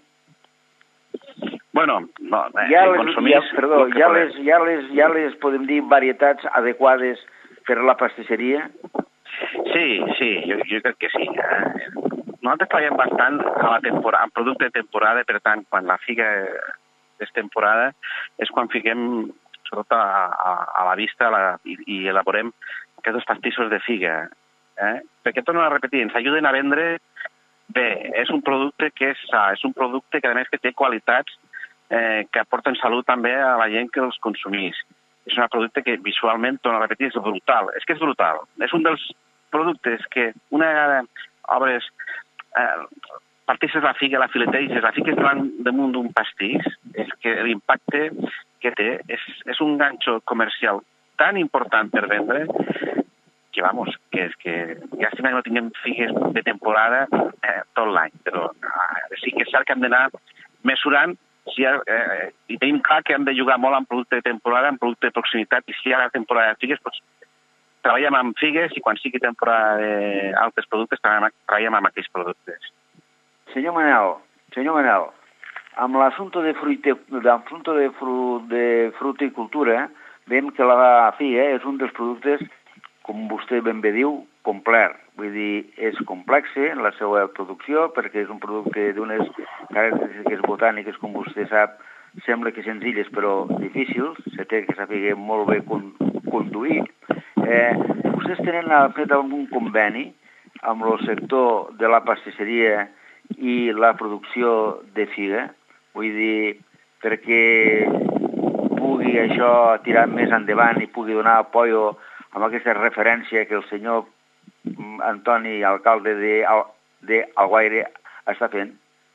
Bueno, no, eh, ja les, consumís... Ja, perdó, ja les, ja, les, ja les, podem dir, varietats adequades per a la pastisseria? Sí, sí, jo, jo crec que sí. Eh, nosaltres treballem bastant a la temporada, en producte de temporada, per tant, quan la figa és temporada, és quan fiquem, sobretot a, a, a la vista, la, i, i elaborem aquests pastissos de figa. Eh? Perquè, torno a repetir, ens ajuden a vendre bé. És un producte que és sa, és un producte que, a més, que té qualitats Eh, que aporten salut també a la gent que els consumís. És un producte que visualment, torno a repetir, és brutal. És que és brutal. És un dels productes que una vegada obres, eh, partisses la figa, la fileteixes, la fiques davant damunt d'un pastís, és que l'impacte que té és, és un ganxo comercial tan important per vendre que, vamos, que és que llàstima que no tinguem figues de temporada eh, tot l'any, però eh, sí que és cert que hem d'anar mesurant. Si ha, eh, i tenim clar que hem de jugar molt en producte de temporada, en producte de proximitat, i si hi ha la temporada de figues, doncs treballem amb figues, i quan sigui temporada d'altres productes, treballem amb aquells productes. Senyor Manel, senyor Manel, amb l'assumpte de, fruite, de, fru, de fruticultura, veiem que la figa és un dels productes, com vostè ben bé diu, complet. Vull dir, és complexa la seva producció, perquè és un producte d'unes característiques botàniques, com vostè sap, sembla que senzilles, però difícils, se té que saber molt bé con, conduir. Eh, vostès tenen fet algun conveni amb el sector de la pastisseria i la producció de figa? Vull dir, perquè pugui això tirar més endavant i pugui donar apoyo amb aquesta referència que el senyor Antoni, alcalde d'Alguaire, està fent?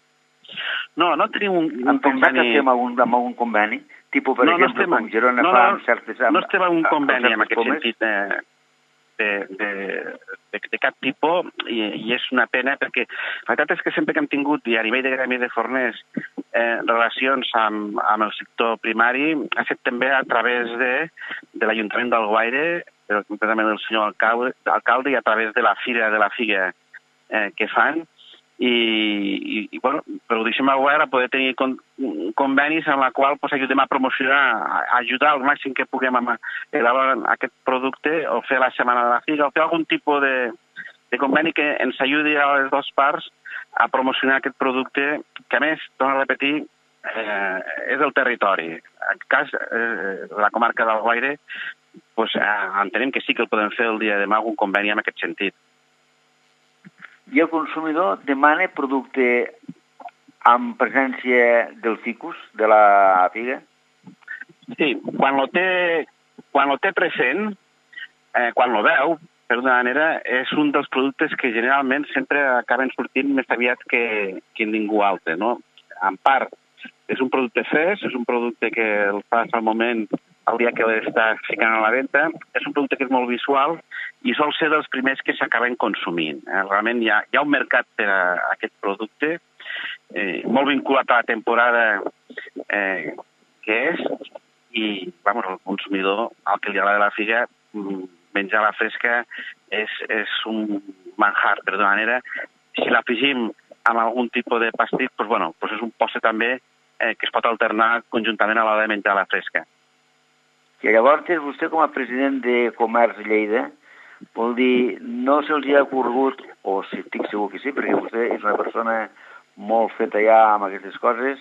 No, no tenim un, un conveni... que estem amb un, amb un conveni? Tipo, per no, exemple, no com Girona no, fa no, amb certes... Amb, no estem en un conveni en aquest pomes. sentit de, de, de, de, de cap tipus, i, i és una pena, perquè la veritat és que sempre que hem tingut, i a nivell de gremi de forners, eh, relacions amb, amb el sector primari, ha fet també a través de, de l'Ajuntament d'Alguaire, però concretament del senyor alcalde, alcalde i a través de la Fira de la Figa eh, que fan, i, i, i bueno, però ho deixem al govern a poder tenir con, convenis en la qual pues, ajudem a promocionar, a ajudar al màxim que puguem a elaborar aquest producte, o fer la Setmana de la Figa, o fer algun tipus de, de conveni que ens ajudi a les dues parts a promocionar aquest producte, que a més, torno a repetir, eh, és del territori. En aquest cas, eh, la comarca d'Alguaire, pues, eh, entenem que sí que el podem fer el dia de demà algun conveni en aquest sentit. I el consumidor demana producte amb presència del ficus, de la figa? Sí, quan lo té, quan lo té present, eh, quan lo veu, per una manera, és un dels productes que generalment sempre acaben sortint més aviat que, que ningú altre, no? En part, és un producte fresc, és un producte que el fas al moment, el dia que l'estàs ficant a la venda, és un producte que és molt visual i sol ser dels primers que s'acaben consumint. Eh? Realment hi ha, hi ha un mercat per a, a aquest producte, eh, molt vinculat a la temporada eh, que és, i, vamos, el consumidor, al que li agrada la figa, menjar la fresca és, és un manjar, per d'una manera. Si l'afegim amb algun tipus de pastís, doncs, bueno, doncs és un postre també eh, que es pot alternar conjuntament a l'hora de menjar la fresca. I llavors, vostè com a president de Comerç Lleida, vol dir, no se'ls ha ocorregut, o si estic segur que sí, perquè vostè és una persona molt feta ja amb aquestes coses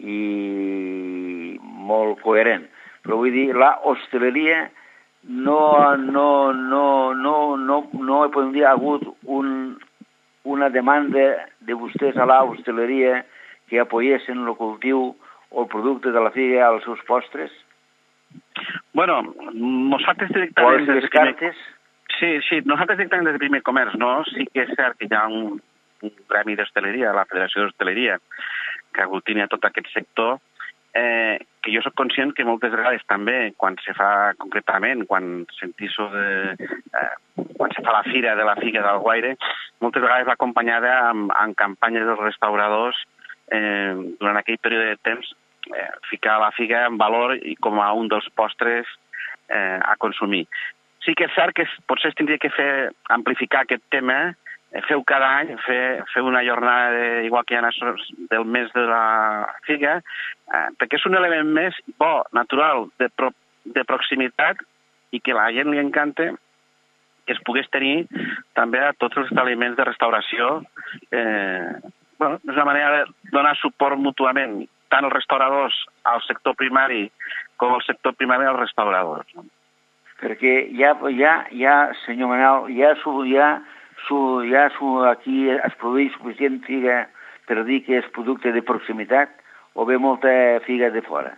i molt coherent, però vull dir, la hostaleria no, no, no, no, no, no podem dir, ha hagut un, una demanda de vostès a la hostaleria que apoyessin el cultiu o el producte de la figa als seus postres? Bueno, nosaltres directament... O les cartes? Sí, sí, nosaltres directament des de Primer Comerç, no? Sí que és cert que hi ha un, un gremi d'hostaleria, la Federació d'Hostaleria, que aglutina tot aquest sector, eh, que jo soc conscient que moltes vegades també, quan se fa concretament, quan sentisso de... Eh, quan se fa la fira de la figa d'Alguaire, moltes vegades va acompanyada amb, amb campanyes dels restauradors eh, durant aquell període de temps, eh, ficar la figa en valor i com a un dels postres eh, a consumir. Sí que és cert que potser es tindria que fer amplificar aquest tema, eh, fer-ho cada any, fer, fer una jornada de, igual que hi ha del mes de la figa, eh, perquè és un element més bo, natural, de, pro, de proximitat i que a la gent li encanta que es pogués tenir també a tots els establiments de restauració. Eh, bueno, és una manera de donar suport mútuament tant els restauradors al sector primari com el sector primari als restauradors. No? Perquè ja, ja, ja senyor Manel, ja, su, ja, su, ja su, aquí es produeix suficient figa per dir que és producte de proximitat o ve molta figa de fora?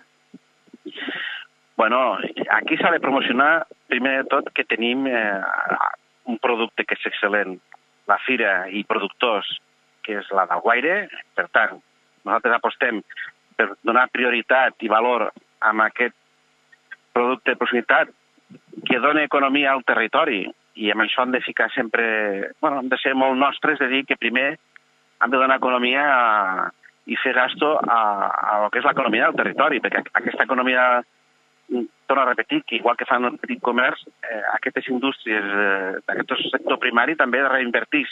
Bueno, aquí s'ha de promocionar, primer de tot, que tenim eh, un producte que és excel·lent, la fira i productors, que és la d'Alguaire. Per tant, nosaltres apostem per donar prioritat i valor a aquest producte de proximitat que dona economia al territori. I amb això hem de ficar sempre... Bueno, hem de ser molt nostres de dir que primer hem de donar economia a, i fer gasto a, a lo que és l'economia del territori, perquè aquesta economia... torno a repetir que igual que fan el petit comerç, eh, aquestes indústries eh, d'aquest sector primari també reinvertís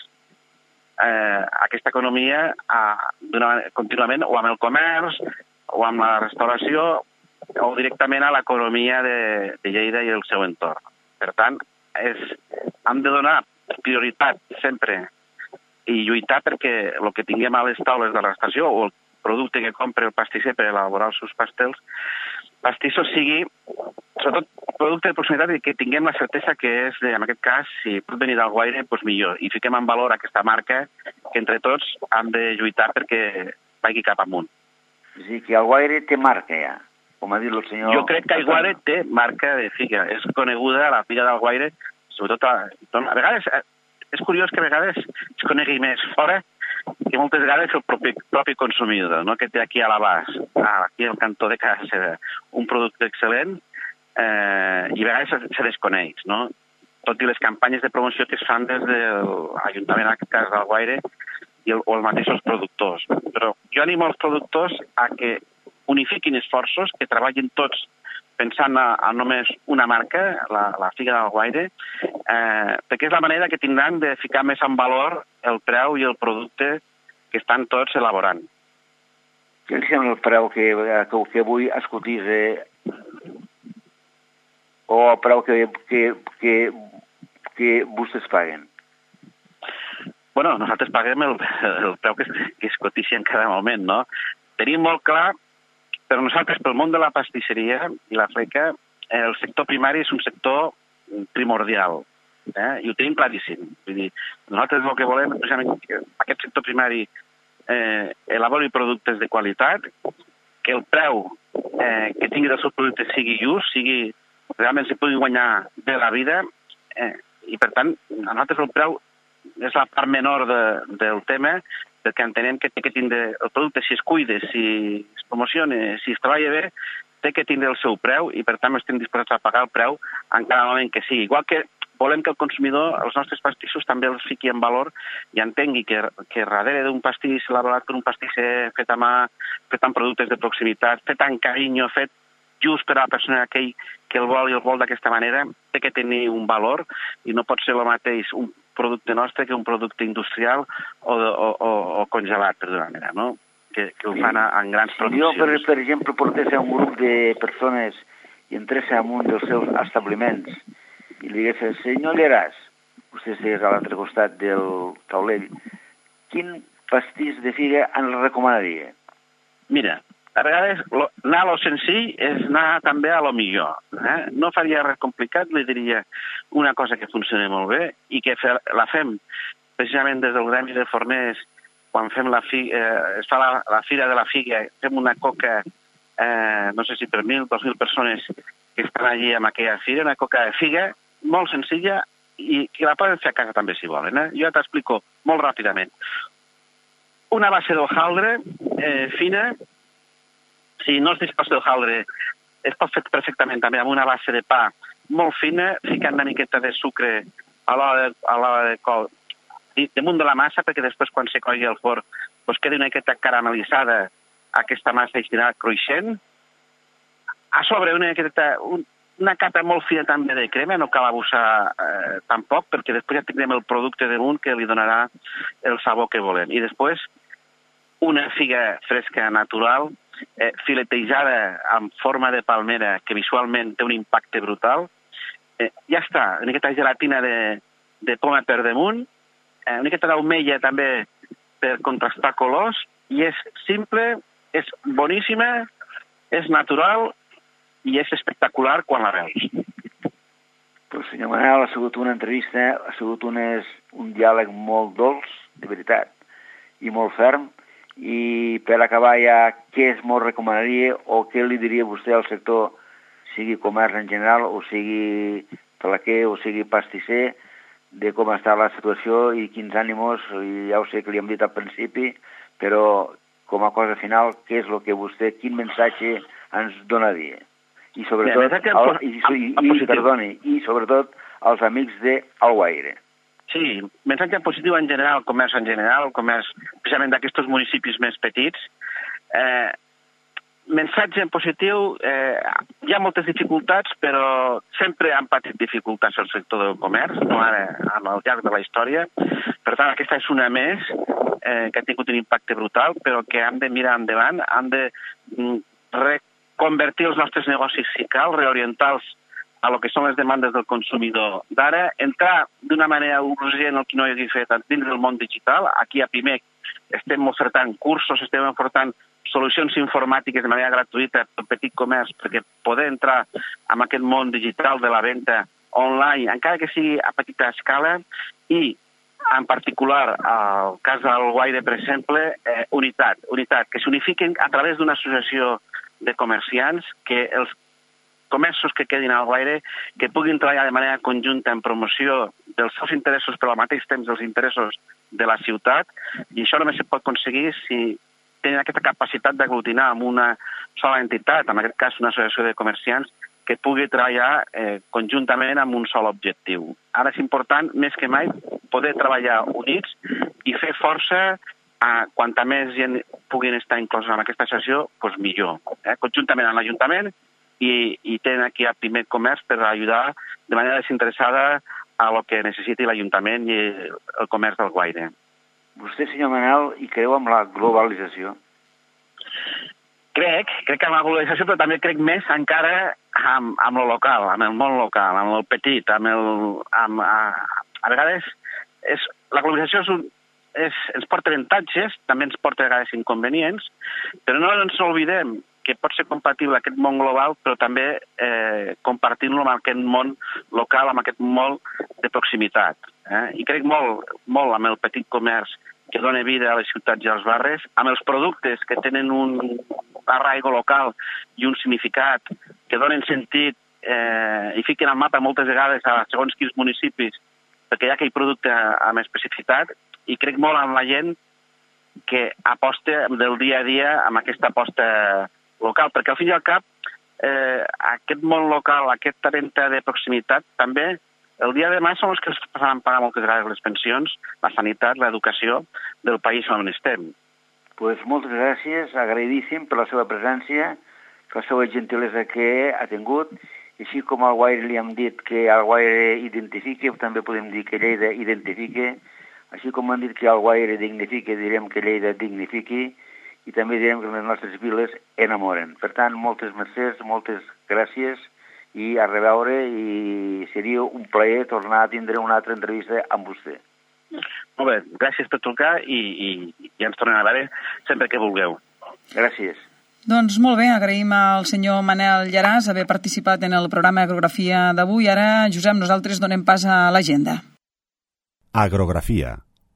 eh, aquesta economia a, contínuament o amb el comerç o amb la restauració o directament a l'economia de, de Lleida i el seu entorn. Per tant, és, hem de donar prioritat sempre i lluitar perquè el que tinguem a les taules de la restauració o el producte que compra el pastisser per elaborar els seus pastels pastissos sigui, sobretot, producte de proximitat i que tinguem la certesa que és, en aquest cas, si pot venir d'Alguaire, doncs millor. I fiquem en valor aquesta marca que entre tots hem de lluitar perquè vagi cap amunt. És a dir, que Alguaire té marca ja, com ha dit el senyor... Jo crec que Alguaire té marca de figa. És coneguda la figa d'Alguaire, sobretot a, a vegades... És curiós que a vegades es conegui més fora que moltes vegades el propi, propi consumidor, no? Que té aquí a l'abast, aquí al cantó de casa seva, un producte excel·lent eh, i a vegades se, se desconeix, no? Tot i les campanyes de promoció que es fan des de l'Ajuntament, en aquest cas d'Alguaire, i el, o els mateixos productors. Però jo animo els productors a que unifiquin esforços, que treballin tots pensant a, a només una marca, la, la figa d'Alguaire, eh, perquè és la manera que tindran de ficar més en valor el preu i el producte que estan tots elaborant. Què li sembla el preu que, que, que avui escoltís eh, o el preu que, que, que, que vostès paguen? Bueno, nosaltres paguem el, el preu que, que es cotitza en cada moment, no? Tenim molt clar, però nosaltres, pel món de la pastisseria i la fleca, el sector primari és un sector primordial, eh? I ho tenim claríssim. Vull dir, nosaltres el que volem és precisament que aquest sector primari eh, elabori productes de qualitat, que el preu eh, que tingui dels seus productes sigui just, sigui, realment se pugui guanyar bé la vida, eh, i per tant, a nosaltres el preu és la part menor de, del tema, perquè entenem que té que tindre el producte, si es cuida, si es promociona, si es treballa bé, té que tindre el seu preu i per tant estem disposats a pagar el preu en cada moment que sigui. Igual que volem que el consumidor, els nostres pastissos, també els fiqui en valor i entengui que, que darrere d'un pastís elaborat per un pastisser fet a mà, fet amb productes de proximitat, fet amb carinyo, fet just per a la persona aquell que el vol i el vol d'aquesta manera, té que tenir un valor i no pot ser el mateix un producte nostre que un producte industrial o, o, o, o congelat, per d'una manera, no? Que, que ho fan en grans si produccions. Jo, per, per exemple, portés a un grup de persones i entrés en un dels seus establiments i li digués, senyor Lleràs, vostè estigués a l'altre costat del taulell, quin pastís de figa ens recomanaria? Mira, a vegades lo, anar a lo senzill és anar també a lo millor. Eh? No faria res complicat, li diria una cosa que funciona molt bé i que fe, la fem precisament des del gremi de forners, quan fem la fi, eh, es fa la, la fira de la figa, fem una coca, eh, no sé si per mil, dos mil persones que estan allí amb aquella fira, una coca de figa molt senzilla i que la poden fer a casa també si volen. Eh? Jo t'explico molt ràpidament. Una base d'hojaldre eh, fina, si no es disposa d'hojaldre, es pot fer perfectament també amb una base de pa molt fina, ficant una miqueta de sucre a l'hora de, a l'hora de col, damunt de la massa, perquè després quan se cogi al forn doncs quedi una miqueta caramelitzada aquesta massa destinada cruixent. A sobre una miqueta, un, una capa molt fina també de crema, no cal abusar eh, tampoc, perquè després ja tindrem el producte damunt que li donarà el sabor que volem. I després una figa fresca natural, eh, filetejada en forma de palmera, que visualment té un impacte brutal. Eh, ja està, una miqueta gelatina de, de poma per damunt, eh, una miqueta d'aumella també per contrastar colors, i és simple, és boníssima, és natural i és espectacular quan la veus. Però, senyor Manel, ha sigut una entrevista, ha sigut un, un diàleg molt dolç, de veritat, i molt ferm, i per acabar ja, què es molt recomanaria o què li diria vostè al sector, sigui comerç en general, o sigui talaquer, o sigui pastisser, de com està la situació i quins ànimos, i ja ho sé que li hem dit al principi, però com a cosa final, què és el que vostè, quin missatge ens donaria? I sobretot, ja, el, i, i, i, perdoni, i sobretot als amics d'Alguaire. Sí, missatge positiu en general, el comerç en general, el comerç precisament d'aquests municipis més petits. Eh, missatge en positiu, eh, hi ha moltes dificultats, però sempre han patit dificultats al sector del comerç, no ara, al llarg de la història. Per tant, aquesta és una més eh, que ha tingut un impacte brutal, però que hem de mirar endavant, hem de mm, reconvertir els nostres negocis si cal, reorientar-los a lo que són les demandes del consumidor d'ara, entrar d'una manera urgent el que no hi hagi fet dins del món digital. Aquí a Pimec estem ofertant cursos, estem ofertant solucions informàtiques de manera gratuïta per petit comerç, perquè poder entrar en aquest món digital de la venda online, encara que sigui a petita escala, i en particular, al cas del Guaire, per exemple, eh, unitat, unitat, que s'unifiquen a través d'una associació de comerciants, que els comerços que quedin al Guaire, que puguin treballar de manera conjunta en promoció dels seus interessos, però al mateix temps dels interessos de la ciutat, i això només se pot aconseguir si tenen aquesta capacitat d'aglutinar amb una sola entitat, en aquest cas una associació de comerciants, que pugui treballar eh, conjuntament amb un sol objectiu. Ara és important, més que mai, poder treballar units i fer força a quanta més gent puguin estar inclosos en aquesta associació, doncs millor. Eh? Conjuntament amb l'Ajuntament, i, i tenen aquí a Pimec Comerç per ajudar de manera desinteressada a lo que necessiti l'Ajuntament i el comerç del Guaire. Vostè, senyor Manel, hi creu amb la globalització? Crec, crec en la globalització, però també crec més encara amb, amb el local, amb el món local, amb el petit, amb el... Amb, a, a vegades, és, la globalització és un, és, ens porta avantatges, també ens porta a vegades inconvenients, però no ens oblidem que pot ser compatible aquest món global, però també eh, compartir-lo amb aquest món local, amb aquest món de proximitat. Eh? I crec molt, molt amb el petit comerç que dona vida a les ciutats i als barris, amb els productes que tenen un arraigo local i un significat que donen sentit eh, i fiquen al mapa moltes vegades a segons quins municipis, perquè hi ha aquell producte amb especificitat, i crec molt en la gent que aposta del dia a dia amb aquesta aposta local, perquè al fin i al cap eh, aquest món local, aquesta venda de proximitat, també el dia de demà són els que ens faran pagar moltes vegades les pensions, la sanitat, l'educació del país on estem. Pues moltes gràcies, agraïdíssim per la seva presència, la seva gentilesa que ha tingut, i així com al Guaire li hem dit que el Guaire identifique, també podem dir que Lleida identifique, així com han dit que el Guaire dignifique, direm que Lleida dignifiqui, i també direm que les nostres viles enamoren. Per tant, moltes mercès, moltes gràcies, i a reveure, i seria un plaer tornar a tindre una altra entrevista amb vostè. Molt bé, gràcies per trucar i, i, i ens tornem a veure sempre que vulgueu. Gràcies. Doncs molt bé, agraïm al senyor Manel Llaràs haver participat en el programa Agrografia d'avui. Ara, Josep, nosaltres donem pas a l'agenda. Agrografia.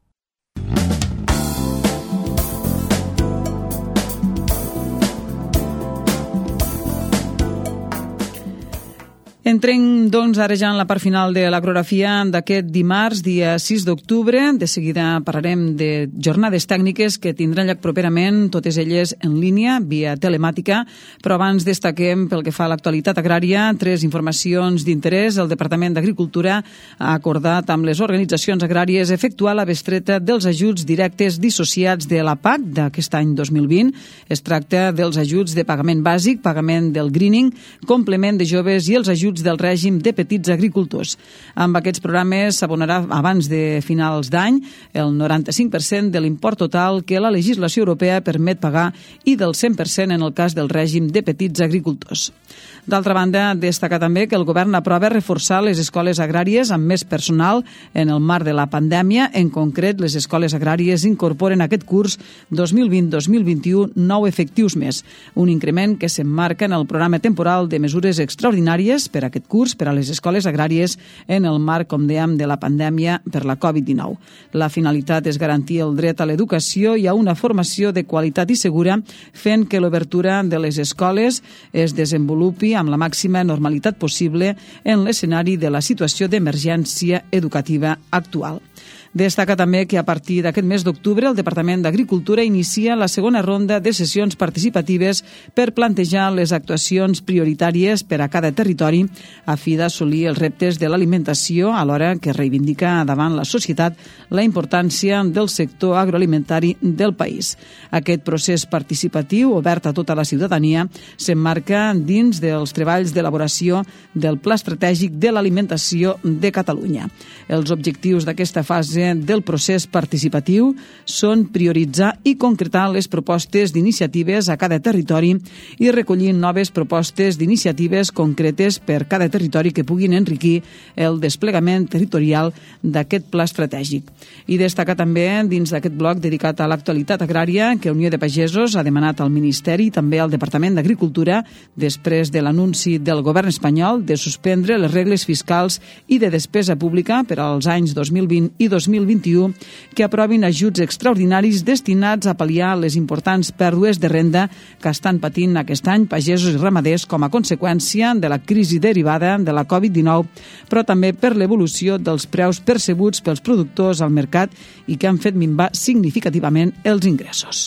Entrem, doncs, ara ja en la part final de l'agrografia d'aquest dimarts, dia sis d'octubre. De seguida parlarem de jornades tècniques que tindran lloc properament, totes elles en línia, via telemàtica, però abans destaquem, pel que fa a l'actualitat agrària, tres informacions d'interès. El Departament d'Agricultura ha acordat amb les organitzacions agràries efectuar la bestreta dels ajuts directes dissociats de la P A C d'aquest any dos mil vint. Es tracta dels ajuts de pagament bàsic, pagament del greening, complement de joves i els ajuts del règim de petits agricultors. Amb aquests programes s'abonarà abans de finals d'any el noranta-cinc per cent de l'import total que la legislació europea permet pagar i del cent per cent en el cas del règim de petits agricultors. D'altra banda, destaca també que el govern aprova reforçar les escoles agràries amb més personal en el marc de la pandèmia. En concret, les escoles agràries incorporen aquest curs dos mil vint dos mil vint-i-u nou efectius més, un increment que s'emmarca en el programa temporal de mesures extraordinàries per aquest curs per a les escoles agràries en el marc, com dèiem, de la pandèmia per la covid dinou. La finalitat és garantir el dret a l'educació i a una formació de qualitat i segura, fent que l'obertura de les escoles es desenvolupi amb la màxima normalitat possible en l'escenari de la situació d'emergència educativa actual. Destaca també que a partir d'aquest mes d'octubre el Departament d'Agricultura inicia la segona ronda de sessions participatives per plantejar les actuacions prioritàries per a cada territori a fi d'assolir els reptes de l'alimentació, alhora que reivindica davant la societat la importància del sector agroalimentari del país. Aquest procés participatiu, obert a tota la ciutadania, s'emmarca dins dels treballs d'elaboració del Pla Estratègic de l'Alimentació de Catalunya. Els objectius d'aquesta fase del procés participatiu són prioritzar i concretar les propostes d'iniciatives a cada territori i recollir noves propostes d'iniciatives concretes per cada territori que puguin enriquir el desplegament territorial d'aquest pla estratègic. I destaca també dins d'aquest bloc dedicat a l'actualitat agrària que Unió de Pagesos ha demanat al Ministeri i també al Departament d'Agricultura, després de l'anunci del govern espanyol de suspendre les regles fiscals i de despesa pública per als anys dos mil vint i dos mil vint-i-u, que aprovin ajuts extraordinaris destinats a pal·liar les importants pèrdues de renda que estan patint aquest any pagesos i ramaders com a conseqüència de la crisi derivada de la covid dinou, però també per l'evolució dels preus percebuts pels productors al mercat i que han fet minvar significativament els ingressos.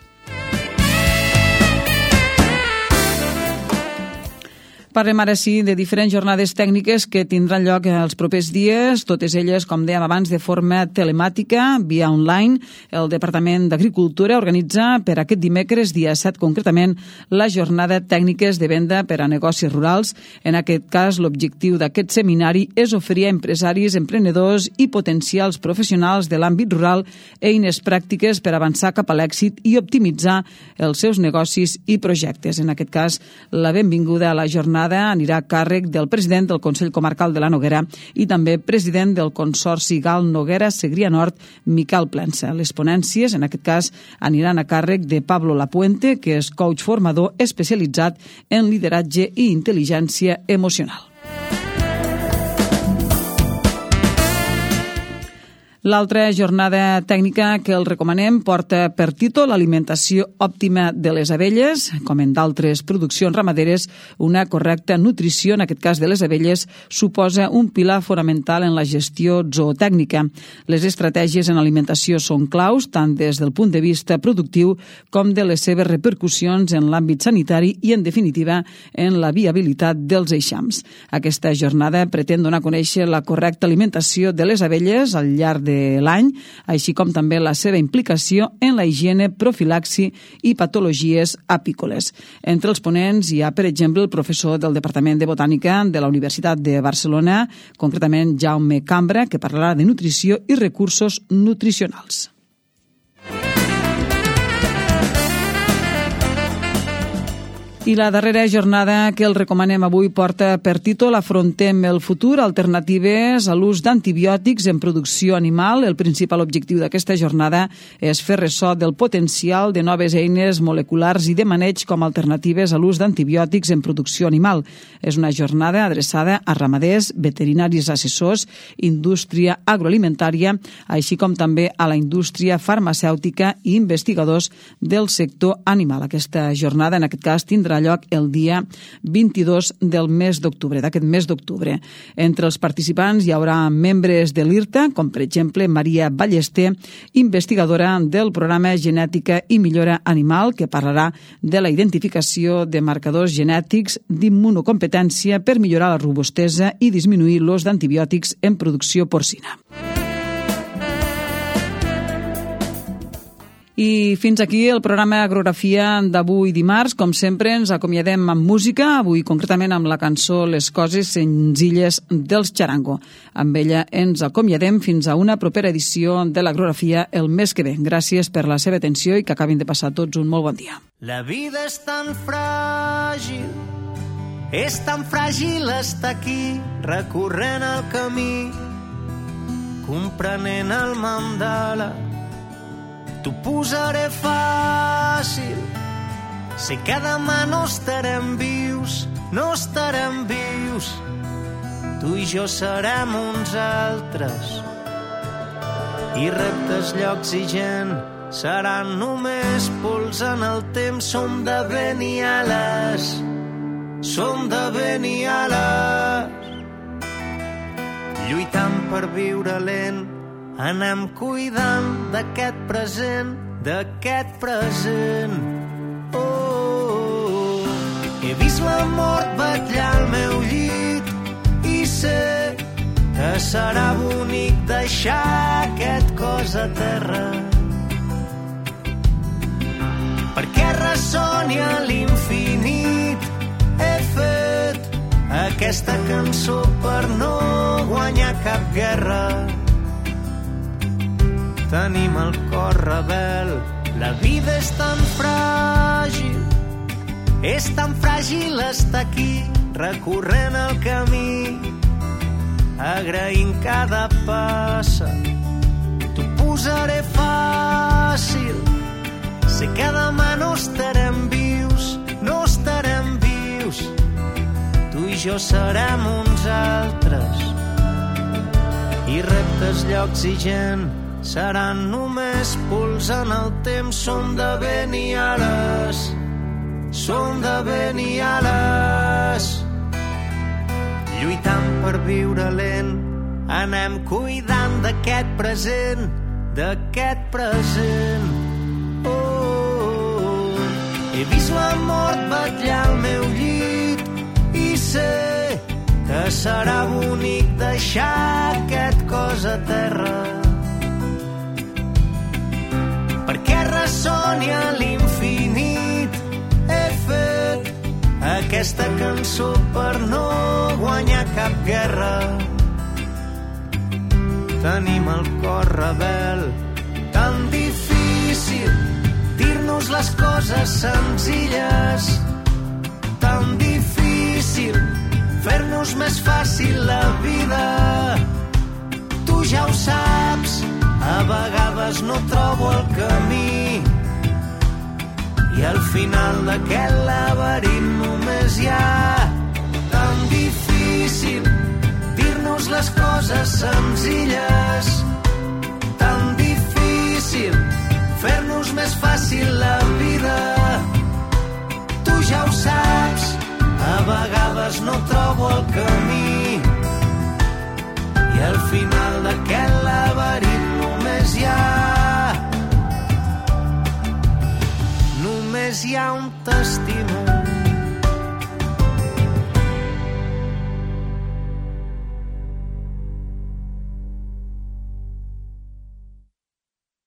Parlem ara sí de diferents jornades tècniques que tindran lloc els propers dies, totes elles, com dèiem abans, de forma telemàtica, via online. El Departament d'Agricultura organitza per aquest dimecres, dia set concretament, la jornada tècniques de venda per a negocis rurals. En aquest cas, l'objectiu d'aquest seminari és oferir a empresaris, emprenedors i potencials professionals de l'àmbit rural eines pràctiques per avançar cap a l'èxit i optimitzar els seus negocis i projectes. En aquest cas, la benvinguda a la jornada anirà a càrrec del president del Consell Comarcal de la Noguera i també president del Consorci Gal Noguera Segrià Nord, Miquel Plensa. Les ponències, en aquest cas, aniran a càrrec de Pablo Lapuente, que és coach formador especialitzat en lideratge i intel·ligència emocional. L'altra jornada tècnica que el recomanem porta per títol l'alimentació òptima de les abelles. Com en d'altres produccions ramaderes, una correcta nutrició, en aquest cas de les abelles, suposa un pilar fonamental en la gestió zootècnica. Les estratègies en alimentació són claus, tant des del punt de vista productiu com de les seves repercussions en l'àmbit sanitari i, en definitiva, en la viabilitat dels eixams. Aquesta jornada pretén donar a conèixer la correcta alimentació de les abelles al llarg de de l'any, així com també la seva implicació en la higiene, profilaxi i patologies apícoles. Entre els ponents hi ha, per exemple, el professor del Departament de Botànica de la Universitat de Barcelona, concretament Jaume Cambra, que parlarà de nutrició i recursos nutricionals. I la darrera jornada que el recomanem avui porta per títol Afrontem el futur, alternatives a l'ús d'antibiòtics en producció animal. El principal objectiu d'aquesta jornada és fer ressò del potencial de noves eines moleculars i de maneig com a alternatives a l'ús d'antibiòtics en producció animal. És una jornada adreçada a ramaders, veterinaris assessors, indústria agroalimentària, així com també a la indústria farmacèutica i investigadors del sector animal. Aquesta jornada, en aquest cas, tindrà lloc el dia vint-i-dos del mes d'octubre, d'aquest mes d'octubre. Entre els participants hi haurà membres de l'I R T A, com per exemple Maria Ballester, investigadora del programa Genètica i Millora Animal, que parlarà de la identificació de marcadors genètics d'immunocompetència per millorar la robustesa i disminuir l'ús d'antibiòtics en producció porcina. I fins aquí el programa Agrografia d'avui dimarts. Com sempre, ens acomiadem amb música, avui concretament amb la cançó Les coses senzilles dels Charango. Amb ella ens acomiadem fins a una propera edició de l'Agrografia el mes que ve. Gràcies per la seva atenció i que acabin de passar tots un molt bon dia. La vida és tan fràgil, és tan fràgil estar aquí, recorrent el camí, comprenent el mandala. T'ho posaré fàcil, sé que demà no estarem vius, no estarem vius, tu i jo serem uns altres, i reptes, llocs i gent seran només pols en el temps. Som de vent i ales, som de vent i ales, lluitant per viure lent. Anem cuidant d'aquest present, d'aquest present. Oh, oh, oh. He vist la mort vetllar al meu llit i sé que serà bonic deixar aquest cos a terra, perquè ressoni a l'infinit. He fet aquesta cançó per no guanyar cap guerra. Tenim el cor rebel, la vida és tan fràgil, és tan fràgil estar aquí, recorrent el camí, agraint cada passa. T'ho posaré fàcil, sé que demà no estarem vius, no estarem vius, tu i jo serem uns altres, i reptes, llocs i gent seran només pols en el temps. Som de vent i ales, som de vent i ales, lluitant per viure lent. Anem cuidant d'aquest present, d'aquest present. Oh, oh, oh. He vist la mort vetllar al meu llit i sé que serà bonic deixar aquest cos a terra, perquè ressoni a l'infinit. He fet aquesta cançó per no guanyar cap guerra. Tenim el cor rebel, tan difícil dir-nos les coses senzilles, tan difícil fer-nos més fàcil la vida. Tu ja ho saps, a vegades no trobo el camí i al final d'aquest laberint només hi ha. Tan difícil dir-nos les coses senzilles, tan difícil fer-nos més fàcil la vida. Tu ja ho saps, a vegades no